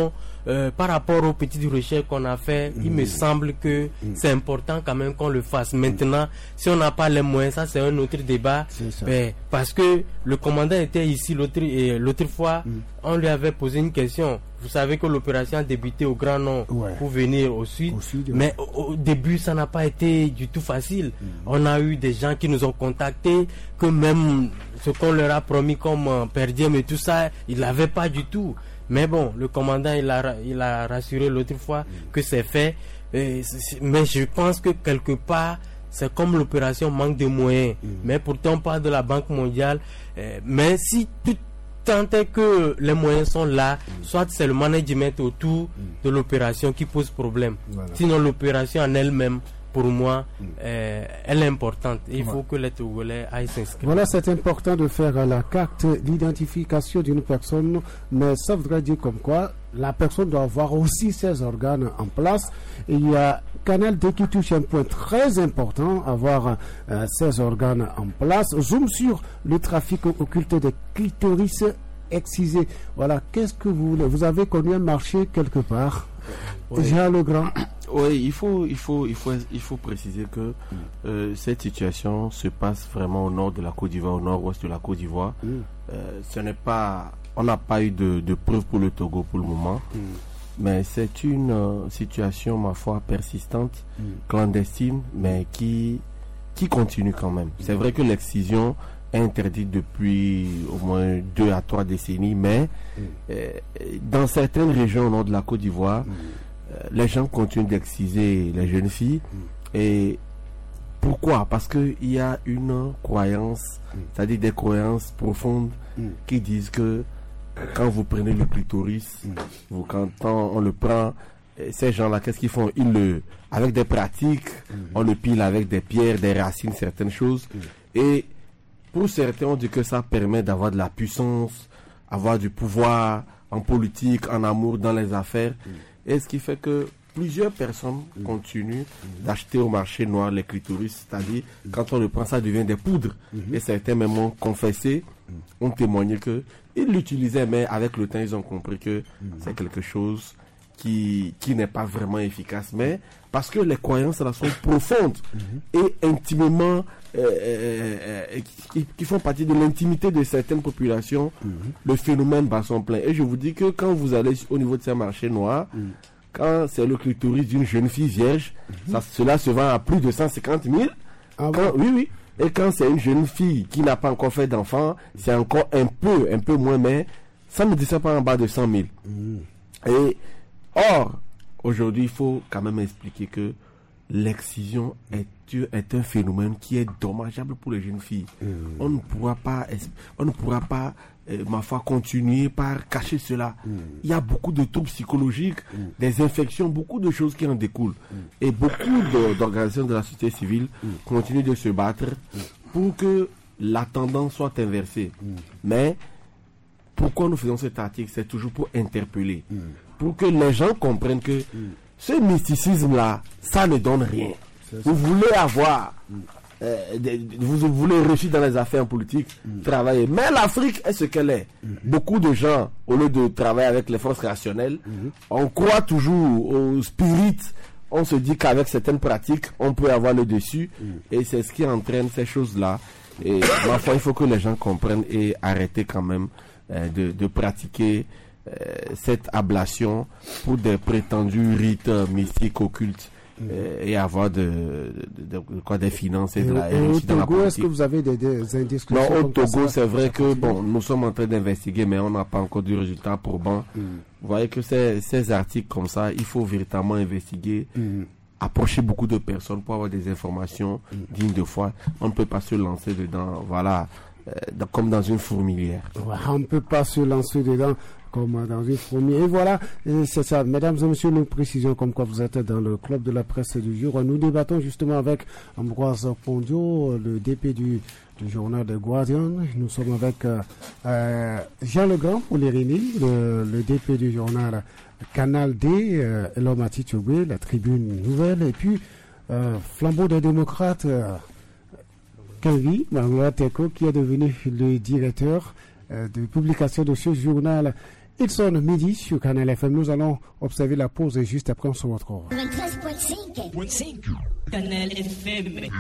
euh, par rapport aux petites recherches qu'on a fait, mmh. il me semble que mmh. c'est important quand même qu'on le fasse. Maintenant, mmh. si on n'a pas les moyens, ça c'est un autre débat. Mais, parce que le commandant était ici l'autre, et l'autre fois, mmh. on lui avait posé une question. Vous savez que l'opération a débuté au Grand Nord ouais. pour venir au sud. Au sud mais ouais. au, au début, ça n'a pas été du tout facile. Mmh. On a eu des gens qui nous ont contactés, que même ce qu'on leur a promis comme euh, per diem et tout ça, ils l'avaient pas du tout. Mais bon, le commandant, il a, il a rassuré l'autre fois mmh. que c'est fait. Et c'est, mais je pense que quelque part, c'est comme l'opération manque de moyens. Mmh. Mais pourtant, on parle de la Banque mondiale. Euh, mais si tout tant est que les moyens sont là, mmh. soit c'est le management autour mmh. de l'opération qui pose problème. Voilà. Sinon, l'opération en elle-même, pour moi, mmh. euh, elle est importante. Il ouais. faut que les Togolais aillent s'inscrire. Voilà, c'est important de faire la carte d'identification d'une personne, mais ça voudrait dire comme quoi la personne doit avoir aussi ses organes en place. Et il y a Canal D qui touche un point très important, avoir euh, ses organes en place. Zoom sur le trafic occulte des clitoris excisés. Voilà, qu'est-ce que vous voulez? Vous avez connu un marché quelque part? Oui. Jean Legrand. Oui, il faut, il faut, il faut, il faut préciser que euh, cette situation se passe vraiment au nord de la Côte d'Ivoire, au nord-ouest de la Côte d'Ivoire. Mm. Euh, ce n'est pas, on n'a pas eu de, de preuves pour le Togo pour le moment, mm. mais c'est une euh, situation, ma foi, persistante, mm. clandestine, mais qui, qui continue quand même. Mm. C'est vrai que l'excision est interdite depuis au moins deux à trois décennies, mais mm. euh, dans certaines régions au nord de la Côte d'Ivoire, mm. les gens continuent d'exciser les jeunes filles. Mm. Et pourquoi? Parce qu'il y a une croyance, mm. c'est-à-dire des croyances profondes mm. qui disent que quand vous prenez le clitoris, mm. vous, quand on, on le prend, ces gens-là, qu'est-ce qu'ils font? Ils le, avec des pratiques, mm. on le pile avec des pierres, des racines, certaines choses. Mm. Et pour certains, on dit que ça permet d'avoir de la puissance, avoir du pouvoir en politique, en amour, dans les affaires. Mm. Et ce qui fait que plusieurs personnes mmh. continuent mmh. d'acheter au marché noir les clitoris, c'est-à-dire mmh. quand on le prend, ça devient des poudres. Mmh. Et certains même ont confessé, mmh. ont témoigné qu'ils l'utilisaient, mais avec le temps, ils ont compris que mmh. c'est quelque chose qui, qui n'est pas vraiment efficace. Mais parce que les croyances là sont profondes mmh. et intimement, euh, euh, euh, qui, qui font partie de l'intimité de certaines populations, mmh. le phénomène bat son plein. Et je vous dis que quand vous allez au niveau de ces marchés noirs, mmh. quand c'est le clitoris d'une jeune fille vierge, mmh. ça, cela se vend à plus de cent cinquante mille. Ah quand, oui, oui. Et quand c'est une jeune fille qui n'a pas encore fait d'enfant, c'est encore un peu, un peu moins, mais ça ne descend pas en bas de cent mille. Mmh. Et or, aujourd'hui, il faut quand même expliquer que l'excision est, est un phénomène qui est dommageable pour les jeunes filles. Mmh. On ne pourra pas, on ne pourra pas, euh, ma foi, continuer par cacher cela. Mmh. Il y a beaucoup de troubles psychologiques, mmh. des infections, beaucoup de choses qui en découlent. Mmh. Et beaucoup de, d'organisations de la société civile mmh. continuent de se battre mmh. pour que la tendance soit inversée. Mmh. Mais pourquoi nous faisons cet article? C'est toujours pour interpeller. Mmh. Pour que les gens comprennent que mmh. ce mysticisme-là, ça ne donne rien. Vous voulez avoir, mmh. euh, des, vous voulez réussir dans les affaires politiques, mmh. travailler. Mais l'Afrique est ce qu'elle est. Mmh. Beaucoup de gens, au lieu de travailler avec les forces rationnelles, mmh. on croit toujours au spirit. On se dit qu'avec certaines pratiques, on peut avoir le dessus. Mmh. Et c'est ce qui entraîne ces choses-là. Et ma foi, il faut que les gens comprennent et arrêter quand même euh, de, de pratiquer cette ablation pour des prétendus rites mystiques occultes mmh. euh, et avoir de, de, de, de quoi des finances et, et de la et au Togo, est-ce que vous avez des, des indiscrétions? Non, au Togo, c'est vrai que bon, nous sommes en train d'investiguer, mais on n'a pas encore du résultat probant. Mmh. Vous voyez que ces, ces articles comme ça, il faut véritablement investiguer, mmh. approcher beaucoup de personnes pour avoir des informations mmh. dignes de foi. On ne peut pas se lancer dedans, voilà, euh, comme dans une fourmilière. Ouais, on ne peut pas se lancer dedans comme dans une fourmilière. Et voilà, c'est ça. Mesdames et messieurs, nous précisons comme quoi vous êtes dans le club de la presse du jour. Nous débattons justement avec Ambroise Pondio, le D P du, du journal The Guardian. Nous sommes avec euh, euh, Jean Legrand pour les Réunis, le, le D P du journal Canal D, euh, l'homme à Titoué, la Tribune Nouvelle, et puis euh, Flambeau des démocrates, euh, Kenvi, Manuel Teko, qui est devenu le directeur euh, de publication de ce journal. Ils sont le midi sur Canal F M. Nous allons observer la pause et juste après on se retrouve. vingt-treize virgule cinq Canal F M.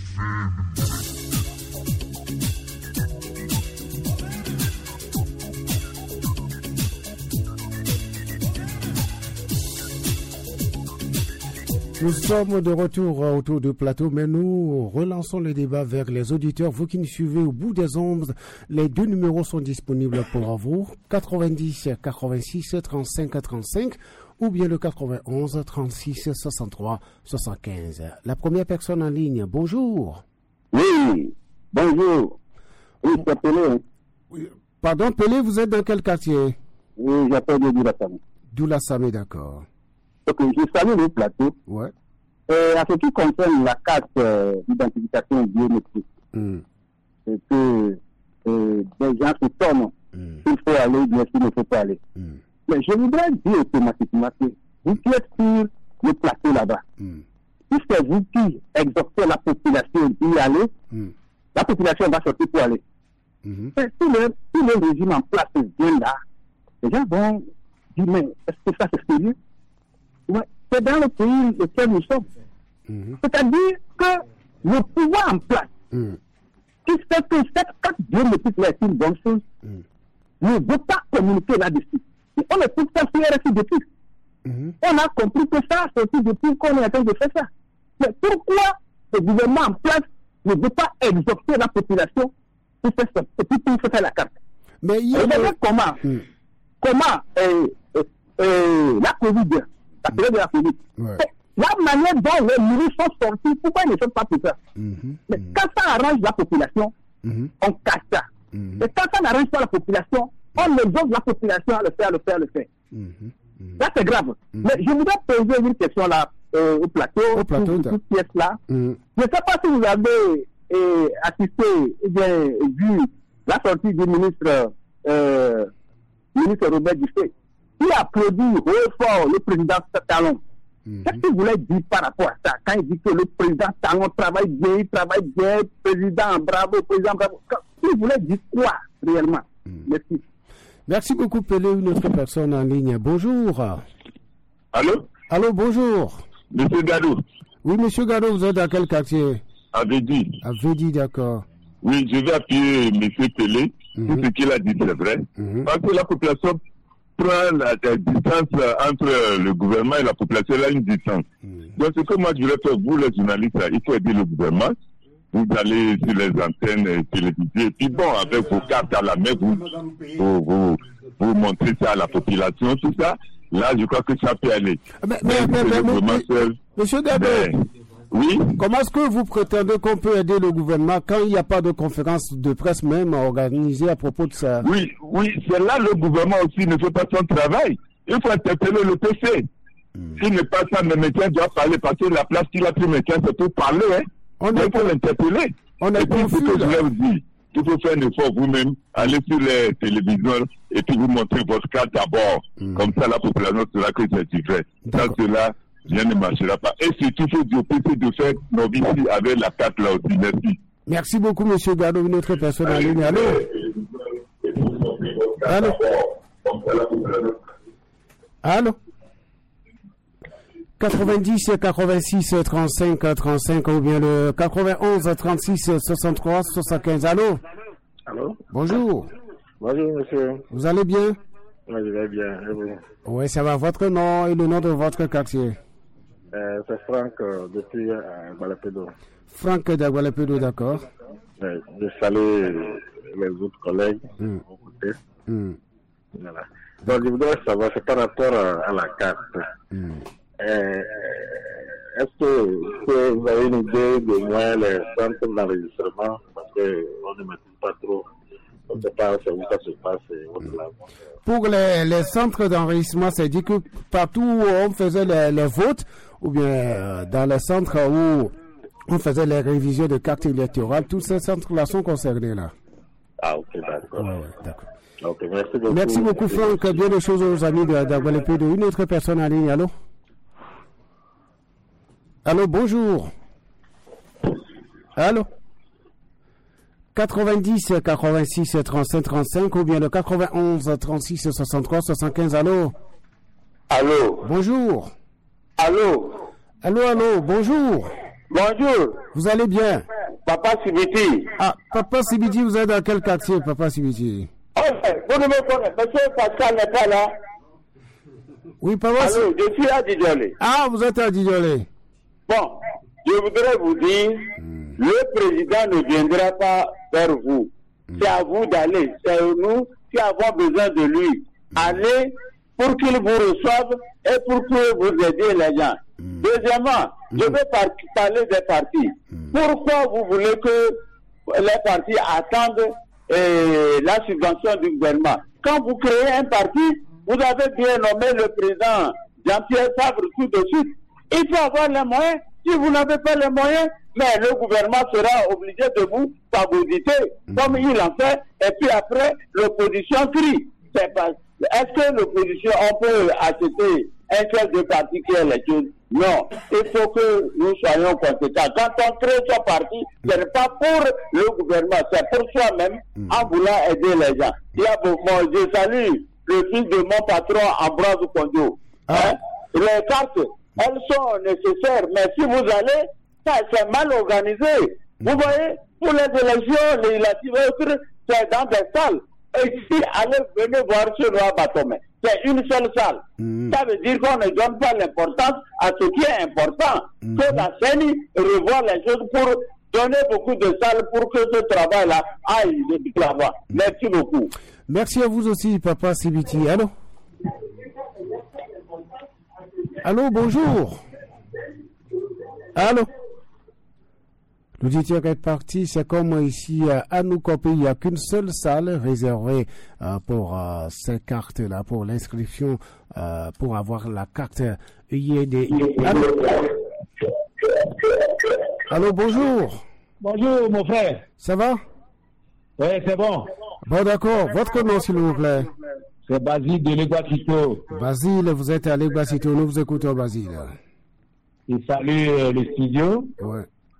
Nous sommes de retour autour du plateau, mais nous relançons le débat vers les auditeurs. Vous qui nous suivez au bout des ondes, les deux numéros sont disponibles pour vous. quatre-vingt-dix, quatre-vingt-six, trente-cinq, trente-cinq ou bien le quatre-vingt-onze, trente-six, soixante-trois, soixante-quinze. La première personne en ligne, bonjour. Oui, bonjour. Oui, c'est Pelé. Oui. Pardon, Pelé, vous êtes dans quel quartier? Oui, j'appelle de Doulassame. Doulassame, d'accord. Ok, je salue le plateau. Ouais. Euh, en ce qui concerne la carte euh, d'identification biométrique, mm. c'est que euh, des gens se tournent. Mm. Il faut aller, bien sûr, il ne faut pas aller. Mm. Mais je voudrais dire automatiquement que vous qui êtes sur le plateau là-bas, mm. si c'est vous qui exhortez la population d'y aller, mm. la population va sortir pour aller. Mm-hmm. Et si le, si le régime en place vient là, les gens vont dire, mais est-ce que ça c'est sérieux? Ouais, c'est dans le pays lequel nous sommes. Mmh. C'est-à-dire que le pouvoir en place, mmh. qui fait que cette carte biométrique est une bonne chose, mmh. ne veut pas communiquer là-dessus. Et on écoute ça sur R F I depuis. Mmh. On a compris que ça, c'est aussi depuis qu'on est en train de faire ça. Mais pourquoi le gouvernement en place ne veut pas exhorter la population pour faire ça, et puis pour faire la carte? Mais il y a... comment, mmh. comment euh, euh, euh, la Covid, la période de la Covid, ouais. La manière dont les ministres sont sortis, pourquoi ils ne sont pas pour ça? Mm-hmm. Mais quand ça arrange la population, mm-hmm. on casse ça. Mm-hmm. Mais quand ça n'arrange pas la population, on exhorte la population à le faire, le faire, le faire. Mm-hmm. Là, c'est grave. Mm-hmm. Mais je voudrais poser une question là euh, au plateau, au plateau pour toute pièce là. Mm-hmm. Je ne sais pas si vous avez euh, assisté ou bien vu la sortie du ministre, euh, ministre Robert Dufay, qui applaudit haut fort le président Talon. Mm-hmm. Qu'est-ce qu'il voulait dire par rapport à ça? Quand il dit que le président Talon travaille bien, il travaille bien, président bravo, président bravo. Il voulait dire quoi réellement? Mm-hmm. Merci. Merci beaucoup, Pelé. Une autre personne en ligne. Bonjour. Allô? Allô, bonjour. Monsieur Gado. Oui, monsieur Gado, vous êtes dans quel quartier? À Védi. À Védi, d'accord. Oui, je vais appuyer monsieur Pelé. Mm-hmm. Tout ce qu'il a dit, c'est vrai. Mm-hmm. Parce que la population prend la, la distance entre le gouvernement et la population, là, une distance. Mmh. Donc, ce que moi, je voulais faire, vous, les journalistes, il faut aider le gouvernement. Vous allez sur les antennes télévisées, et puis bon, avec vos cartes à la main, vous, vous, vous, vous montrez ça à la population, tout ça. Là, je crois que ça peut aller. Mais, mais, mais, mais, mais, mais seul, monsieur Gado, oui. Comment est-ce que vous prétendez qu'on peut aider le gouvernement quand il n'y a pas de conférence de presse même organisée à propos de ça? Oui, oui, c'est là le gouvernement aussi ne fait pas son travail. Il faut interpeller le P C. Hmm. S'il n'est pas ça, le médecin doit parler parce que la place qu'il a pris médecin, c'est pour parler. Hein. On il faut l'interpeller. On est confus, ce que je vais vous dire, il faut faire un effort vous-même, aller sur les télévisions et puis vous montrer votre carte d'abord. Hmm. Comme ça, la population sera que c'est vrai. Dans cela, rien ne marchera pas. Et surtout, il faut dire au P C de faire novici avec la carte là aussi. Merci. Merci beaucoup, monsieur Gado. Une autre personne en ligne. Allô? Allô? Allô? quatre-vingt-dix, quatre-vingt-six, trente-cinq, trente-cinq ou bien le quatre-vingt-onze, trente-six, soixante-trois, soixante-quinze. Allô? Allô? Bonjour. Bonjour, monsieur. Vous allez bien? Oui, je vais bien. Et vous? Oui, ça va. Votre nom et le nom de votre quartier? Euh, c'est Franck euh, depuis euh, Gualepedo. Franck de Gualepedo, d'accord. Euh, je salue les autres collègues. Mm. Mm. Voilà. Donc, je voudrais savoir, c'est par rapport à, à la carte. Mm. Euh, est-ce que, que vous avez une idée de moins les centres d'enregistrement? Parce qu'on ne maîtrise pas trop. On ne sait pas où ça se passe. Pour les, les centres d'enregistrement, c'est dit que partout où on faisait les, les votes, ou bien euh, dans les centres où on faisait les révisions de cartes électorales, tous ces centres-là sont concernés là. Ah, ok, d'accord. Ouais, ouais, d'accord. Okay, merci beaucoup. Merci beaucoup, Franck. Bien des choses aux amis de, de Gualepedo. Une autre personne en ligne, allô? Allô, bonjour. Allô? quatre-vingt-dix, quatre-vingt-six, trente-cinq, trente-cinq ou bien le quatre-vingt-onze, trente-six, soixante-trois, soixante-quinze. Allô? Allô? Bonjour. Allô? Allô, allô, bonjour. Bonjour. Vous allez bien? Papa Sibiti. Ah, Papa Sibiti, vous êtes dans quel quartier, Papa Sibiti? Oh, vous ne me connaissez pas. Monsieur Pascal n'est pas là. Oui, Papa. Allô, je suis à Didjolé. Ah, vous êtes à Didjolé. Bon, je voudrais vous dire, mm. le président ne viendra pas vers vous. Mm. C'est à vous d'aller. C'est nous qui avons besoin de lui. Mm. Allez pour qu'il vous reçoive et pour que vous aidiez les gens. Mm. Deuxièmement, mm. je vais par parler des partis. Mm. Pourquoi vous voulez que les partis attendent eh, la subvention du gouvernement? Quand vous créez un parti, vous avez bien nommé le président Jean-Pierre Favre tout de suite. Il faut avoir les moyens. Si vous n'avez pas les moyens, mais le gouvernement sera obligé de vous phagocyter, mmh. comme il en fait, et puis après, l'opposition crie. C'est pas... Est-ce que l'opposition, on peut acheter un chef de parti qui est les choses? Non. Il faut que nous soyons conséquents. Quand on crée son parti, ce n'est pas pour le gouvernement, c'est pour soi-même, mmh. en voulant aider les gens. Il y a beaucoup, bon, je salue le fils de mon patron, Ambroise Kondio. Ah. Hein? Les cartes, elles sont nécessaires, mais si vous allez, ça c'est mal organisé. Mmh. Vous voyez, pour les élections législatives, c'est dans des salles. Et ici, allez, venez voir ce roi Batomé. C'est une seule salle. Mmh. Ça veut dire qu'on ne donne pas l'importance à ce qui est important. Mmh. Que la C E N I revoie les choses pour donner beaucoup de salles pour que ce travail-là aille de là-bas. Mmh. Merci beaucoup. Merci à vous aussi, Papa Sibiti. Allô? Allô, bonjour. Allô? L'auditeur est parti. C'est comme ici à Noukopé, il n'y a qu'une seule salle réservée euh, pour euh, ces cartes-là, pour l'inscription, euh, pour avoir la carte U I D. Allô? Allô, bonjour. Bonjour, mon frère. Ça va? Oui, c'est bon. Bon, d'accord. Votre nom, s'il vous plaît? C'est Basile de l'Éguacito. Basile, vous êtes à l'Éguacito. Nous vous écoutons, Basile. Je salue euh, le studio. Oui.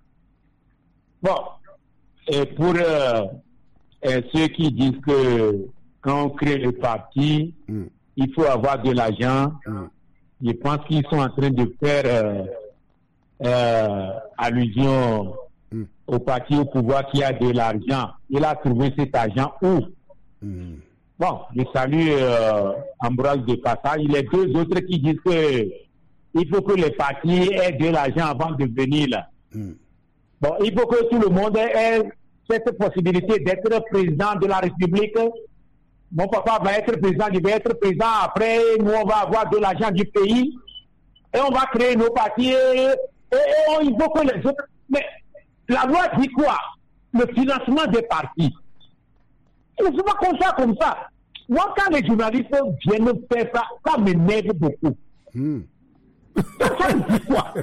Bon, et pour euh, et ceux qui disent que quand on crée le parti, mm. il faut avoir de l'argent, mm. je pense qu'ils sont en train de faire euh, euh, allusion mm. au parti au pouvoir qui a de l'argent. Il a trouvé cet argent où? Mm. Bon, je salue euh, Ambroise de Passage. Il y a deux autres qui disent que il faut que les partis aient de l'argent avant de venir là. Mm. Bon, il faut que tout le monde ait cette possibilité d'être président de la République. Mon papa va être président, il va être président. Après, nous, on va avoir de l'argent du pays. Et on va créer nos partis. Et, et, et on, il faut que les autres... Mais la loi dit quoi? Le financement des partis. Et c'est pas comme ça, comme ça. Moi, quand les journalistes viennent faire ça, ça m'énerve beaucoup. Mm. Ça dit quoi?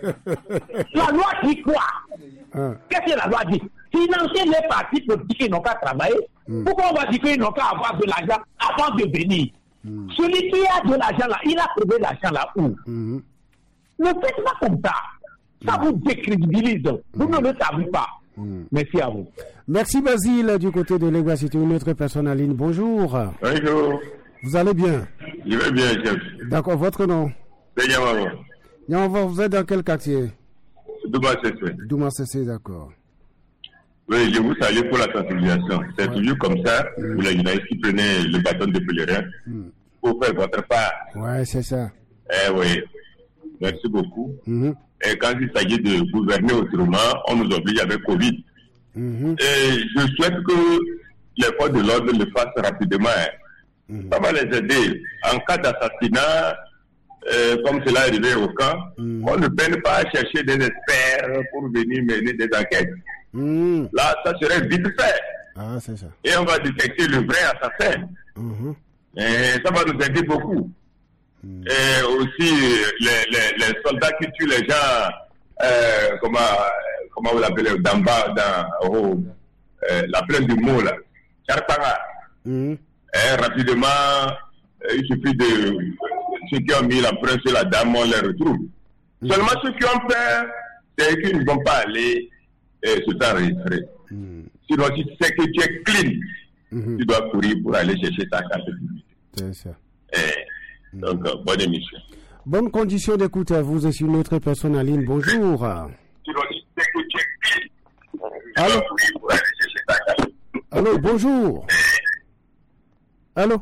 La loi dit quoi? Ah. Qu'est-ce que la loi dit? Financer les partis politiques qui n'ont qu'à travailler. Mm. Pourquoi on va dire qu'ils n'ont qu'à avoir de l'argent avant de venir? Mm. Celui qui a de l'argent là, il a trouvé l'argent là où? Mm. Ne faites pas comme ça. Ça mm. vous décrédibilise. Mm. Vous ne le savez pas. Mm. Merci à vous. Merci Basile du côté de l'Éguacito. Une autre personne en ligne. Bonjour. Bonjour. Vous allez bien? Je vais bien, chef. D'accord, votre nom? C'est Yamava. Yamava, vous êtes dans quel quartier? Douma Sessé. Douma Sessé, d'accord. Oui, je vous salue pour la sensibilisation. C'est ouais. toujours comme ça, mm. vous les journalistes qui prenaient le bâton de pèlerin mm. pour faire votre part. Oui, c'est ça. Eh oui. Merci beaucoup. Mm-hmm. Et quand il s'agit de gouverner autrement, on nous oblige avec Covid. Mm-hmm. Et je souhaite que les forces de l'ordre le fassent rapidement. Mm-hmm. Ça va les aider. En cas d'assassinat, euh, comme cela est arrivé au camp, mm-hmm. on ne peine pas à chercher des experts pour venir mener des enquêtes. Mm-hmm. Là, ça serait vite fait. Ah, c'est ça. Et on va détecter le vrai assassin. Mm-hmm. Et ça va nous aider beaucoup. Mm-hmm. Et aussi, les, les, les soldats qui tuent les gens, euh, comment, comment vous l'appelez, d'en bas, dans oh, euh, la plaine du mot, là, Charpara. Mm-hmm. Et rapidement, il suffit de ceux qui ont mis l'empreinte sur la dame, on les retrouve. Mm-hmm. Seulement ceux qui ont peur, c'est qu'ils ne vont pas aller et se fait enregistrer. Mm. Sinon, si tu sais que tu es clean, mm-hmm. tu dois courir pour aller chercher ta carte d'identité. C'est ça. Et, mm. Donc, euh, bonne émission. Bonne condition d'écoute à vous et sur une autre personne en ligne. Bonjour. Sinon, si tu sais que tu es clean, tu Allô? dois courir pour aller chercher ta carte d'identité. Allô, bonjour. Allô?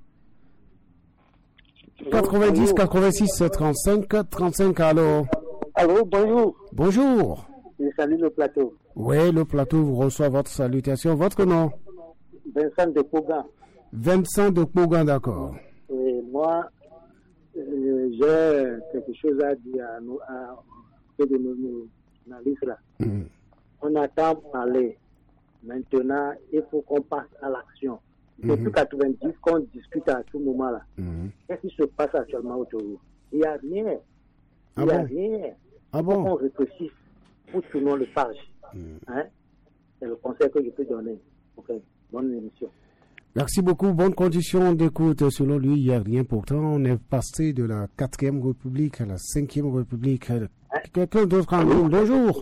quatre-vingt-dix, quatre-vingt-six, trente-cinq, trente-cinq, allô? Allô, bonjour. Bonjour. Je salue le plateau. Oui, le plateau vous reçoit votre salutation. Votre nom? Vincent de Pougan. Vincent de Pougan, d'accord. Et moi, euh, j'ai quelque chose à dire à nous, à, à de nos journalistes là. Mm. On attend parler. Maintenant, il faut qu'on passe à l'action. Depuis mm-hmm. quatre-vingt-dix, qu'on discute à tout moment là. Mm-hmm. Qu'est-ce qui se passe actuellement autour? Il n'y a rien. Il n'y ah a bon? rien. Ah il faut bon? qu'on réfléchisse pour tourner le page. Mm. Hein? C'est le conseil que je peux donner. Ok, bonne émission. Merci beaucoup. Bonne condition d'écoute. Selon lui, il n'y a rien. Pourtant, on est passé de la quatrième République à la cinquième République. Hein? Quelqu'un d'autre en ligne? Bonjour.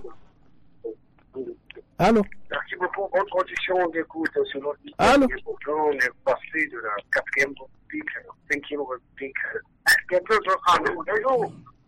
Allô? Merci beaucoup. Bonne condition d'écoute. Selon lui, Allô? pourtant, on est passé de la quatrième République à la cinquième République. Quelqu'un d'autre en ligne? Bonjour.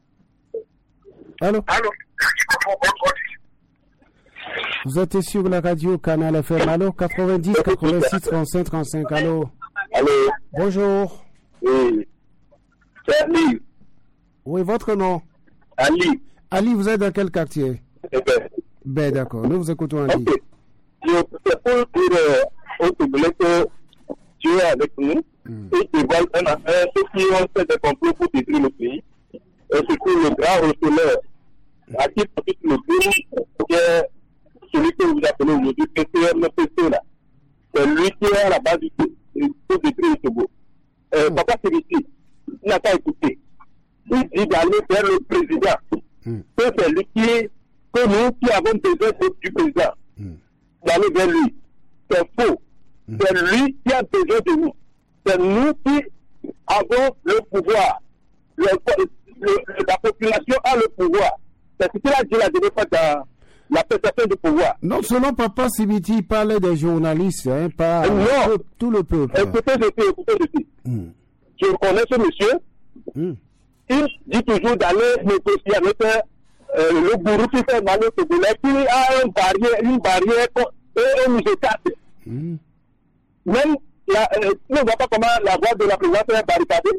Allô? Allô? Merci beaucoup. Bonne condition. Vous êtes sur la radio Canal F M. Allô? quatre-vingt-dix, quatre-vingt-six, trente-cinq, trente-cinq. Allô? Allô? Bonjour. Oui. C'est Ali. Oui, votre nom? Ali. Ali, vous êtes dans quel quartier? Eh ben. Ben d'accord, nous vous écoutons Ali. Okay. Je peux dire euh, au public que tu es avec nous mm. et tu vois un à un ceux qui ont fait des complots pour détruire le pays. Et surtout le grand receleur à qui profite le pays, qui est celui que vous appelez aujourd'hui P C M P C là. C'est lui qui est à la base du tout pour détruire le Togo. Euh, mm. Papa Sébastien, il n'a pas écouté. Il dit d'aller vers le président. Mm. Que c'est lui qui est que nous qui avons besoin du président, mm. d'aller vers lui. C'est faux. Mm. C'est lui qui a besoin de nous. C'est nous qui avons le pouvoir. Le, le, la population a le pouvoir. C'est ce qu'il a dit la dernière fois dans la prestation du pouvoir. Non, selon Papa Sibiti, il parlait des journalistes, hein, pas non. Tout, tout le peuple. Écoutez, écoutez, écoutez. Mm. Je connais ce monsieur. Mm. Il dit toujours d'aller négocier avec Euh, le gourou qui fait mal au Togolais, qui a une barrière, une barrière et un musicate. Mm. Même, la, euh, on ne voit pas comment la voie de la présidence est barricadée.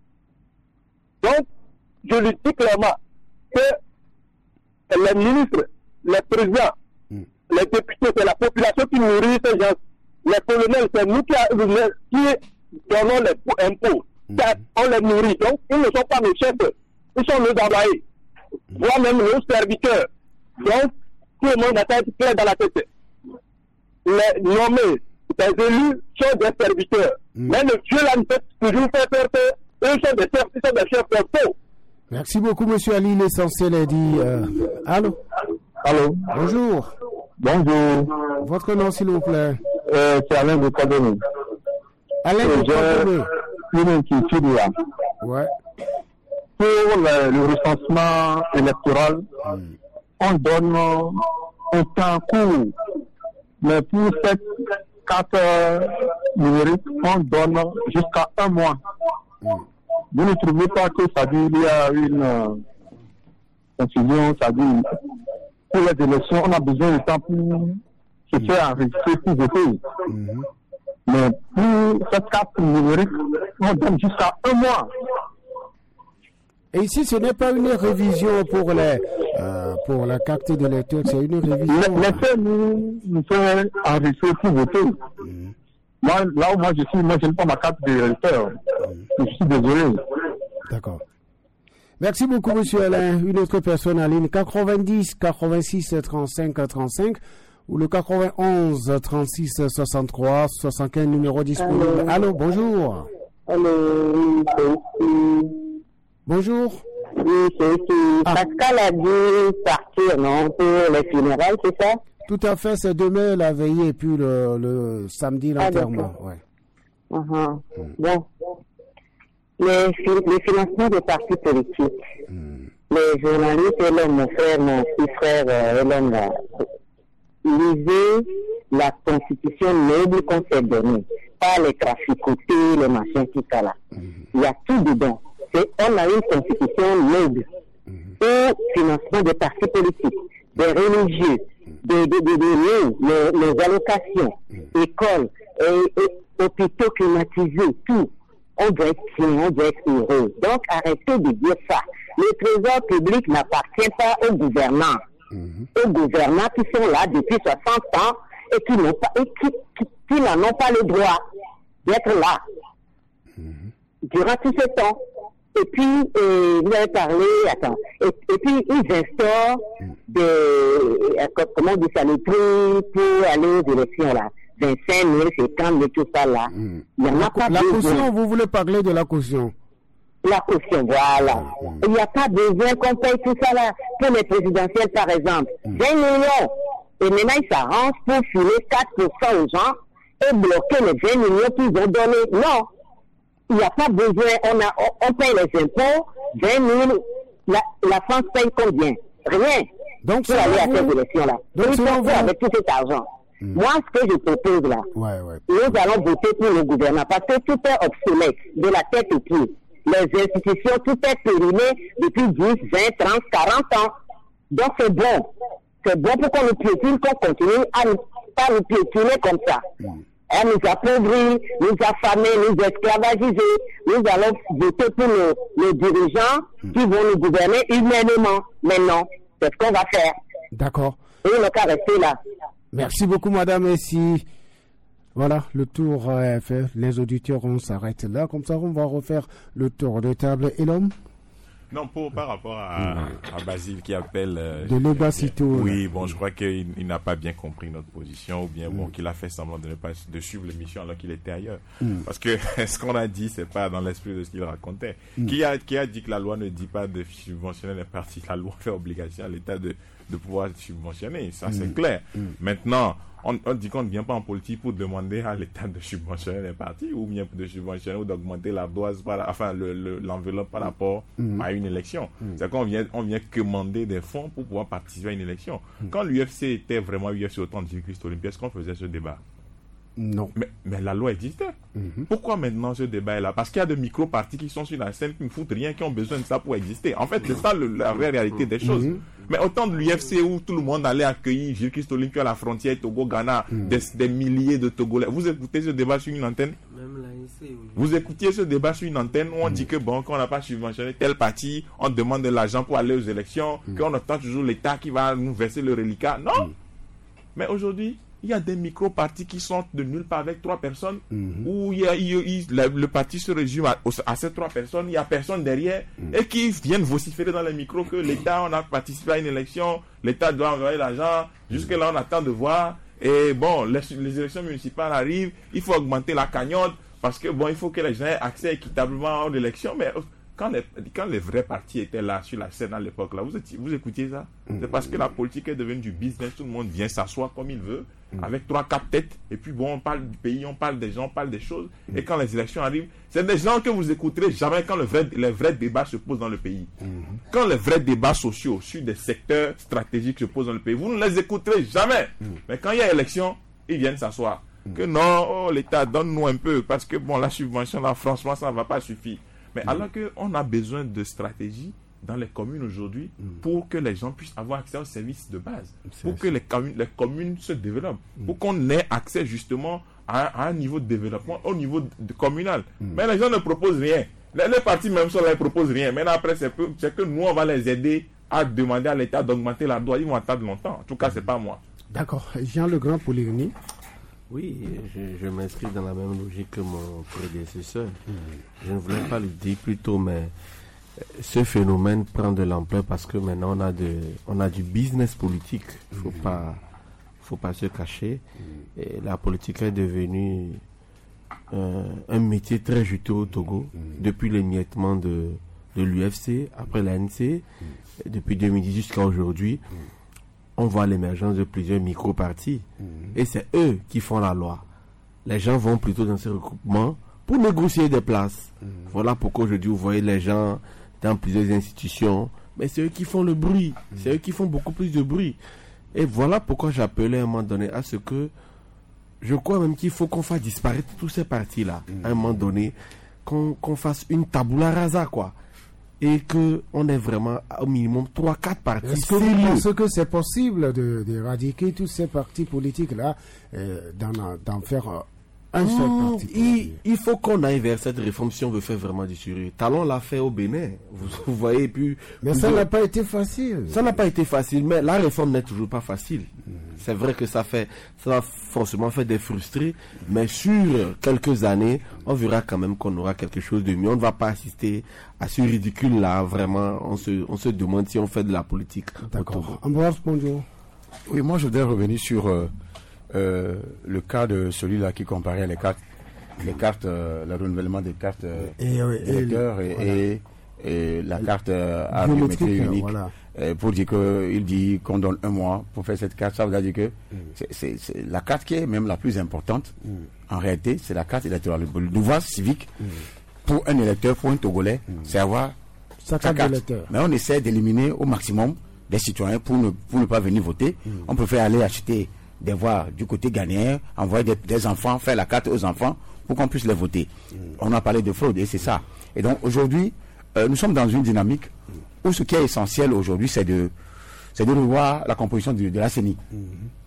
Donc, je lui dis clairement que les ministres, les présidents, mm. les députés, c'est la population qui nourrit ces gens. Les colonels, c'est nous qui, qui donnons les impôts. Mm. On les nourrit. Donc, ils ne sont pas nos chefs. Ils sont nos envoyés. Moi-même, nos serviteurs. Donc, tout le monde a été clair dans la tête. Les nommés, les élus sont des serviteurs. Mm. Mais le Dieu là nous fait toujours faire peur que eux sont des chefs, ils sont des chefs de faux. Merci beaucoup, monsieur Ali. L'essentiel est dit. Euh... Allô? Allô? Bonjour. Bonjour. Votre nom, s'il vous plaît? Euh, c'est Alain de Cadenet. Alain de Cadenet. Une inquiétude là. Ouais. Pour le, le recensement électoral, mm. on donne un temps court. Mais pour cette carte numérique, on donne jusqu'à un mois. Mm. Vous ne trouvez pas que ça dit il y a une euh, confusion, ça dit pour les élections, on a besoin de temps pour se mm. faire enregistrer pour voter. Mm. Mais pour cette carte numérique, on donne jusqu'à un mois. Et ici, ce n'est pas une révision pour les euh, pour la carte de lecteur, c'est une révision. Laissez nous nous faire enregistrer pour voter. Mm. Moi, là où moi je suis, moi je n'ai pas ma carte de lecteur. Mm. Je suis désolé. D'accord. Merci beaucoup, monsieur Alain. Une autre personne en ligne, quatre-vingt-dix, quatre-vingt-six, trente-cinq, trente-cinq, ou le quatre-vingt-onze, trente-six, soixante-trois, soixante-quinze, numéro disponible. Allô, Allô bonjour. Allô, bonjour. Oui, c'est ah. Pascal a dit partir, non, pour les funérailles, c'est ça? Tout à fait, c'est demain la veillée et puis le, le samedi l'enterrement. Ah, ouais. uh-huh. mm. Bon. Les, les financements des partis politiques, mm. les journalistes et l'homme, mon frère, mon petit frère, et l'homme, lisez la constitution noble qu'on s'est donnée, pas les traficotés, les machins, tout ça là. Il y a tout dedans. C'est, on a une constitution noble au financement des partis politiques, des religieux, des, des, des, des, les, les allocations, écoles, et, et, hôpitaux climatisés, tout. On doit être bien, on doit être heureux. Donc arrêtez de dire ça. Le trésor public n'appartient pas aux gouvernants. Aux gouvernants qui sont là depuis soixante ans et qui n'ont pas, et qui, qui, qui n'en ont pas le droit d'être là durant tout ce temps. Et puis, euh, vous avez parlé, attends, et, et puis ils instaurent des, euh, comment on dit ça, les prix pour aller aux élections là. vingt-cinq mille, cinquante mille, tout ça là. Il y en a pas la besoin. caution, vous voulez parler de la caution? La caution, voilà. Il n'y a pas besoin qu'on paye tout ça là pour les présidentielles, par exemple. vingt millions. Et maintenant, ils s'arrangent pour filer quatre pour cent aux gens et bloquer les vingt millions qu'ils ont donnés. Non. Il n'y a pas besoin. On, a, on, on paye les impôts. vingt mille. La, la France paye combien? Rien. Donc, pour aller à cette élection-là. Donc, ils font quoi avec tout cet argent? Mmh. Moi, ce que je propose là, ouais, ouais. nous allons voter pour le gouvernement parce que tout est obsolète, de la tête aux pieds. Les institutions, tout est périmé depuis dix, vingt, trente, quarante ans. Donc c'est bon. C'est bon pour qu'on nous piétine, qu'on continue à nous, pas nous piétiner comme ça. Mm. Elle nous appauvrit, nous affamer, nous esclavagiser. Nous allons voter pour nos, nos dirigeants mm. qui vont nous gouverner humainement. Mais non, c'est ce qu'on va faire. D'accord. Et on n'a qu'à rester là. Merci beaucoup, madame. Et si... Voilà, le tour est fait. Les auditeurs, on s'arrête là. Comme ça, on va refaire le tour de table. Et l'homme? Non, pour, par rapport à, à Basile qui appelle... Euh, de l'Obacito. Oui, bon, je crois qu'il il n'a pas bien compris notre position ou bien, mm. bon, qu'il a fait semblant de ne pas de suivre l'émission alors qu'il était ailleurs. Mm. Parce que ce qu'on a dit, c'est pas dans l'esprit de ce qu'il racontait. Mm. Qui a, qui a dit que la loi ne dit pas de subventionner les partis? La loi fait obligation à l'État de, de pouvoir subventionner. Ça, mm. c'est clair. Mm. Maintenant... On, on dit qu'on ne vient pas en politique pour demander à l'État de subventionner les partis ou bien de subventionner ou d'augmenter la dose, par, enfin le, le, l'enveloppe par rapport mmh. à une élection. Mmh. C'est qu'on vient, on vient commander des fonds pour pouvoir participer à une élection. Mmh. Quand l'U F C était vraiment U F C au temps de Jésus-Christ Olympia, est-ce qu'on faisait ce débat? Non. Mais, mais la loi existait. Mm-hmm. Pourquoi maintenant ce débat est là? Parce qu'il y a de micro-partis qui sont sur la scène qui ne foutent rien, qui ont besoin de ça pour exister. En fait, c'est ça le, la vraie réalité des choses. Mm-hmm. Mais autant de l'U F C où tout le monde allait accueillir Gilles Christ Olympia à la frontière Togo-Ghana, mm-hmm. des, des milliers de Togolais. Vous écoutez ce débat sur une antenne? Même la N C, oui. Vous écoutiez ce débat sur une antenne où on mm-hmm. dit que bon, qu'on n'a pas subventionné tel parti, on demande de l'argent pour aller aux élections, mm-hmm. qu'on attend toujours l'État qui va nous verser le reliquat. Non. Mm-hmm. Mais aujourd'hui, il y a des micro-partis qui sont de nulle part avec trois personnes, mm-hmm. où il y a, il, il, le, le parti se résume à, à ces trois personnes, il n'y a personne derrière, mm-hmm. et qui viennent vociférer dans les micros que l'État, on a participé à une élection, l'État doit envoyer l'argent, jusque-là on attend de voir, et bon, les, les élections municipales arrivent, il faut augmenter la cagnotte, parce que bon, il faut que les gens aient accès équitablement aux élections, mais... Quand les, quand les vrais partis étaient là sur la scène à l'époque, là, vous, étiez, vous écoutiez ça? Mmh. C'est parce que la politique est devenue du business, tout le monde vient s'asseoir comme il veut, mmh. avec trois, quatre têtes, et puis bon, on parle du pays, on parle des gens, on parle des choses, mmh. et quand les élections arrivent, c'est des gens que vous écouterez jamais quand le vrai, les vrais débats se posent dans le pays. Mmh. Quand les vrais débats sociaux sur des secteurs stratégiques se posent dans le pays, vous ne les écouterez jamais. Mmh. Mais quand il y a élection, ils viennent s'asseoir. Mmh. Que non, oh, l'État, donne-nous un peu, parce que bon, la subvention, là, franchement, ça ne va pas suffire. Mais mmh. alors qu'on a besoin de stratégies dans les communes aujourd'hui mmh. pour que les gens puissent avoir accès aux services de base, c'est pour que les communes, les communes se développent, mmh. pour qu'on ait accès justement à, à un niveau de développement au niveau de, de communal. Mmh. Mais les gens ne proposent rien. Les, les partis même sont là, ils ne proposent rien. Maintenant après, c'est, peu, c'est que nous, on va les aider à demander à l'État d'augmenter la droite. Ils vont attendre longtemps. En tout cas, ce n'est pas moi. D'accord. Jean Legrand Poligny. Oui, je, je m'inscris dans la même logique que mon prédécesseur. Mmh. Je ne voulais pas le dire plus tôt, mais ce phénomène prend de l'ampleur parce que maintenant on a, de, on a du business politique. Il ne faut, mmh. pas, faut pas se cacher. Mmh. Et la politique est devenue euh, un métier très juteux au Togo, mmh. depuis l'émiettement de, de l'U F C, après la N C, mmh. depuis deux mille dix jusqu'à aujourd'hui. Mmh. On voit l'émergence de plusieurs micro-partis. Mmh. Et c'est eux qui font la loi. Les gens vont plutôt dans ces regroupements pour négocier des places. Mmh. Voilà pourquoi aujourd'hui vous voyez les gens dans plusieurs institutions. Mais c'est eux qui font le bruit. Mmh. C'est eux qui font beaucoup plus de bruit. Et voilà pourquoi j'appelais à un moment donné à ce que je crois même qu'il faut qu'on fasse disparaître tous ces partis-là. Mmh. À un moment donné, qu'on qu'on fasse une tabula rasa, quoi. Et qu'on ait vraiment au minimum trois quatre partis. Est-ce que vous pensez que c'est possible d'éradiquer tous ces partis politiques-là, euh, d'en faire euh, un seul mmh, parti il, il faut qu'on aille vers cette réforme si on veut faire vraiment du sérieux. Talon l'a fait au Bénin, vous, vous voyez. Puis, mais ça n'a pas été facile. Ça n'a pas été facile, mais la réforme n'est toujours pas facile. Mmh. C'est vrai que ça fait, ça va forcément faire des frustrés, mais sur quelques années, on verra quand même qu'on aura quelque chose de mieux. On ne va pas assister à ce ridicule-là, vraiment. On se, on se demande si on fait de la politique. D'accord. Ambroise, bonjour. Oui, moi je voudrais revenir sur euh, euh, le cas de celui-là qui comparait les cartes, les cartes, euh, le renouvellement des cartes euh, et, oui, électeurs et, et, voilà. et, et la carte euh, à biométrie unique. Voilà. Pour dire qu'il dit qu'on donne un mois pour faire cette carte, ça veut dire que mm. c'est la carte qui est même la plus importante. Mm. En réalité, c'est la carte électorale. Le devoir civique mm. pour un électeur, pour un Togolais, mm. c'est avoir sa carte. carte. Mais on essaie d'éliminer au maximum des citoyens pour ne, pour ne pas venir voter. Mm. On préfère aller acheter des voix du côté ghanéen, envoyer des, des enfants, faire la carte aux enfants pour qu'on puisse les voter. Mm. On a parlé de fraude et c'est ça. Et donc aujourd'hui, euh, nous sommes dans une dynamique où ce qui est essentiel aujourd'hui, c'est de, c'est de revoir la composition de, de la C E N I mm-hmm.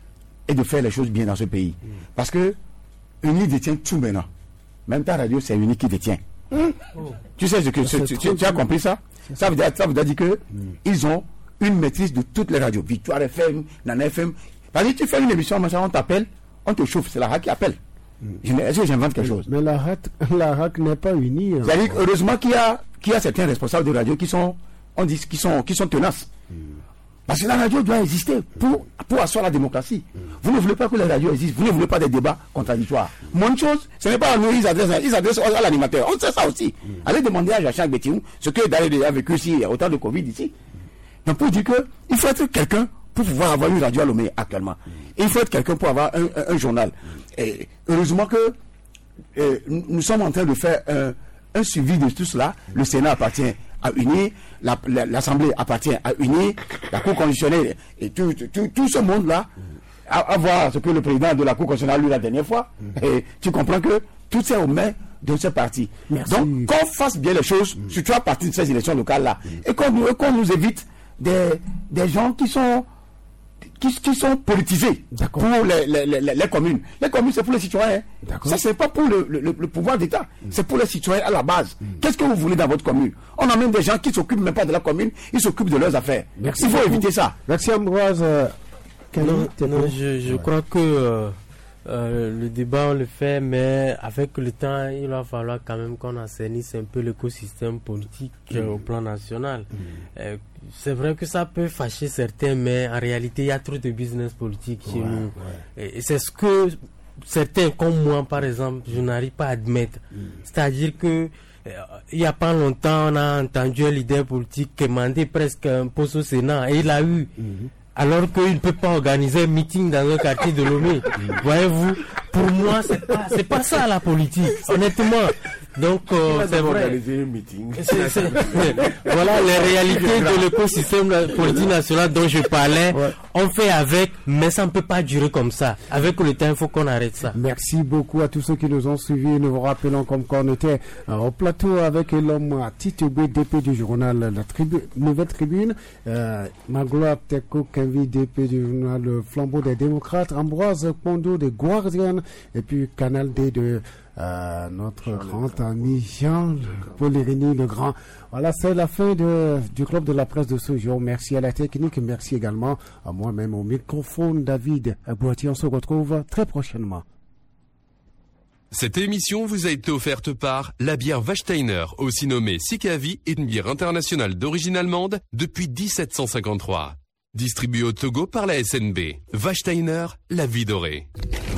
et de faire les choses bien dans ce pays. Mm. Parce que Uni détient tout maintenant. Même ta radio, c'est Uni qui détient. Mm. Oh. Tu sais ce que tu, tu, tu as compris ça? Ça veut dire, ça veut dire que mm. ils ont une maîtrise de toutes les radios. Victoire F M, Nana F M. Parce que tu fais une émission, on t'appelle, on te chauffe, c'est la R A C qui appelle. Mm. Est-ce que j'invente quelque chose? Mais la R A C, la R A C n'est pas unie. Hein. C'est-à-dire, heureusement qu'il y a, qu'il y a certains responsables de radio qui sont on dit qui sont, qui sont tenaces. Mm. Parce que la radio doit exister pour, pour asseoir la démocratie. Mm. Vous ne voulez pas que la radio existe, vous ne voulez pas des débats contradictoires. Mm. Mon chose, ce n'est pas à nous, ils adressent, ils adressent à l'animateur. On sait ça aussi. Mm. Allez demander à Jacques Bétiou ce que Dalé a vécu ici, il y a autant de Covid ici. Donc pour dire qu'il faut être quelqu'un pour pouvoir avoir une radio à Lomé actuellement. Mm. Et il faut être quelqu'un pour avoir un, un, un journal. Mm. Et heureusement que euh, nous sommes en train de faire un, un suivi de tout cela. Mm. Le Sénat appartient à Uni, l'Assemblée la, appartient à Uni, la Cour constitutionnelle et tout, tout, tout ce monde-là, à, à voir ce que le président de la Cour constitutionnelle a lu la dernière fois, mm. et tu comprends que tout est aux mains de ce parti. Merci. Donc qu'on fasse bien les choses, mm. surtout à partir de ces élections locales-là, mm. et qu'on nous, qu'on nous évite des, des gens qui sont Qui, qui sont politisés pour les, les, les, les communes. Les communes, c'est pour les citoyens. Ça, c'est pas pour le, le, le pouvoir d'État. Mm. C'est pour les citoyens à la base. Mm. Qu'est-ce que vous voulez dans votre commune? On a même des gens qui s'occupent même pas de la commune, ils s'occupent de leurs affaires. Merci. Il faut beaucoup. éviter ça. Merci Ambroise. Euh, non, non, je, je ouais. crois que euh, euh, le débat, on le fait, mais avec le temps, il va falloir quand même qu'on assainisse un peu l'écosystème politique mm. euh, au plan national. Mm. Euh, c'est vrai que ça peut fâcher certains, mais en réalité, il y a trop de business politique chez ouais, nous. Ouais. Et c'est ce que certains, comme moi, par exemple, je n'arrive pas à admettre. Mm. C'est-à-dire que euh, il n'y a pas longtemps, on a entendu un leader politique demander presque un poste au Sénat, et il a eu. Mm-hmm. Alors qu'il ne peut pas organiser un meeting dans un quartier de Lomé. Voyez-vous, pour moi, c'est pas, c'est pas ça la politique, honnêtement. Donc, euh, c'est vrai. Organiser un meeting. C'est, c'est, voilà les réalités de l'écosystème politique national dont je parlais. Ouais. On fait avec, mais ça ne peut pas durer comme ça. Avec le temps, il faut qu'on arrête ça. Merci beaucoup à tous ceux qui nous ont suivis. Nous vous rappelons comme quand on était euh, au plateau avec l'homme Titubé, D P du journal La Tribu, Nouvelle Tribune, euh, Magloire Teko Kenvi, D P du journal Le Flambeau des démocrates, Ambroise Pondo de Guardian, et puis Canal D de Euh, notre Jean grand ami Jean Paul Irini le Grand. Voilà, c'est la fin de, du club de la presse de ce jour. Merci à la technique, merci également à moi-même au microphone, David Boitier. On se retrouve très prochainement. Cette émission vous a été offerte par la bière Wachsteiner, aussi nommée Sikavi, une bière internationale d'origine allemande depuis dix-sept cent cinquante-trois. Distribuée au Togo par la S N B. Wachsteiner, la vie dorée.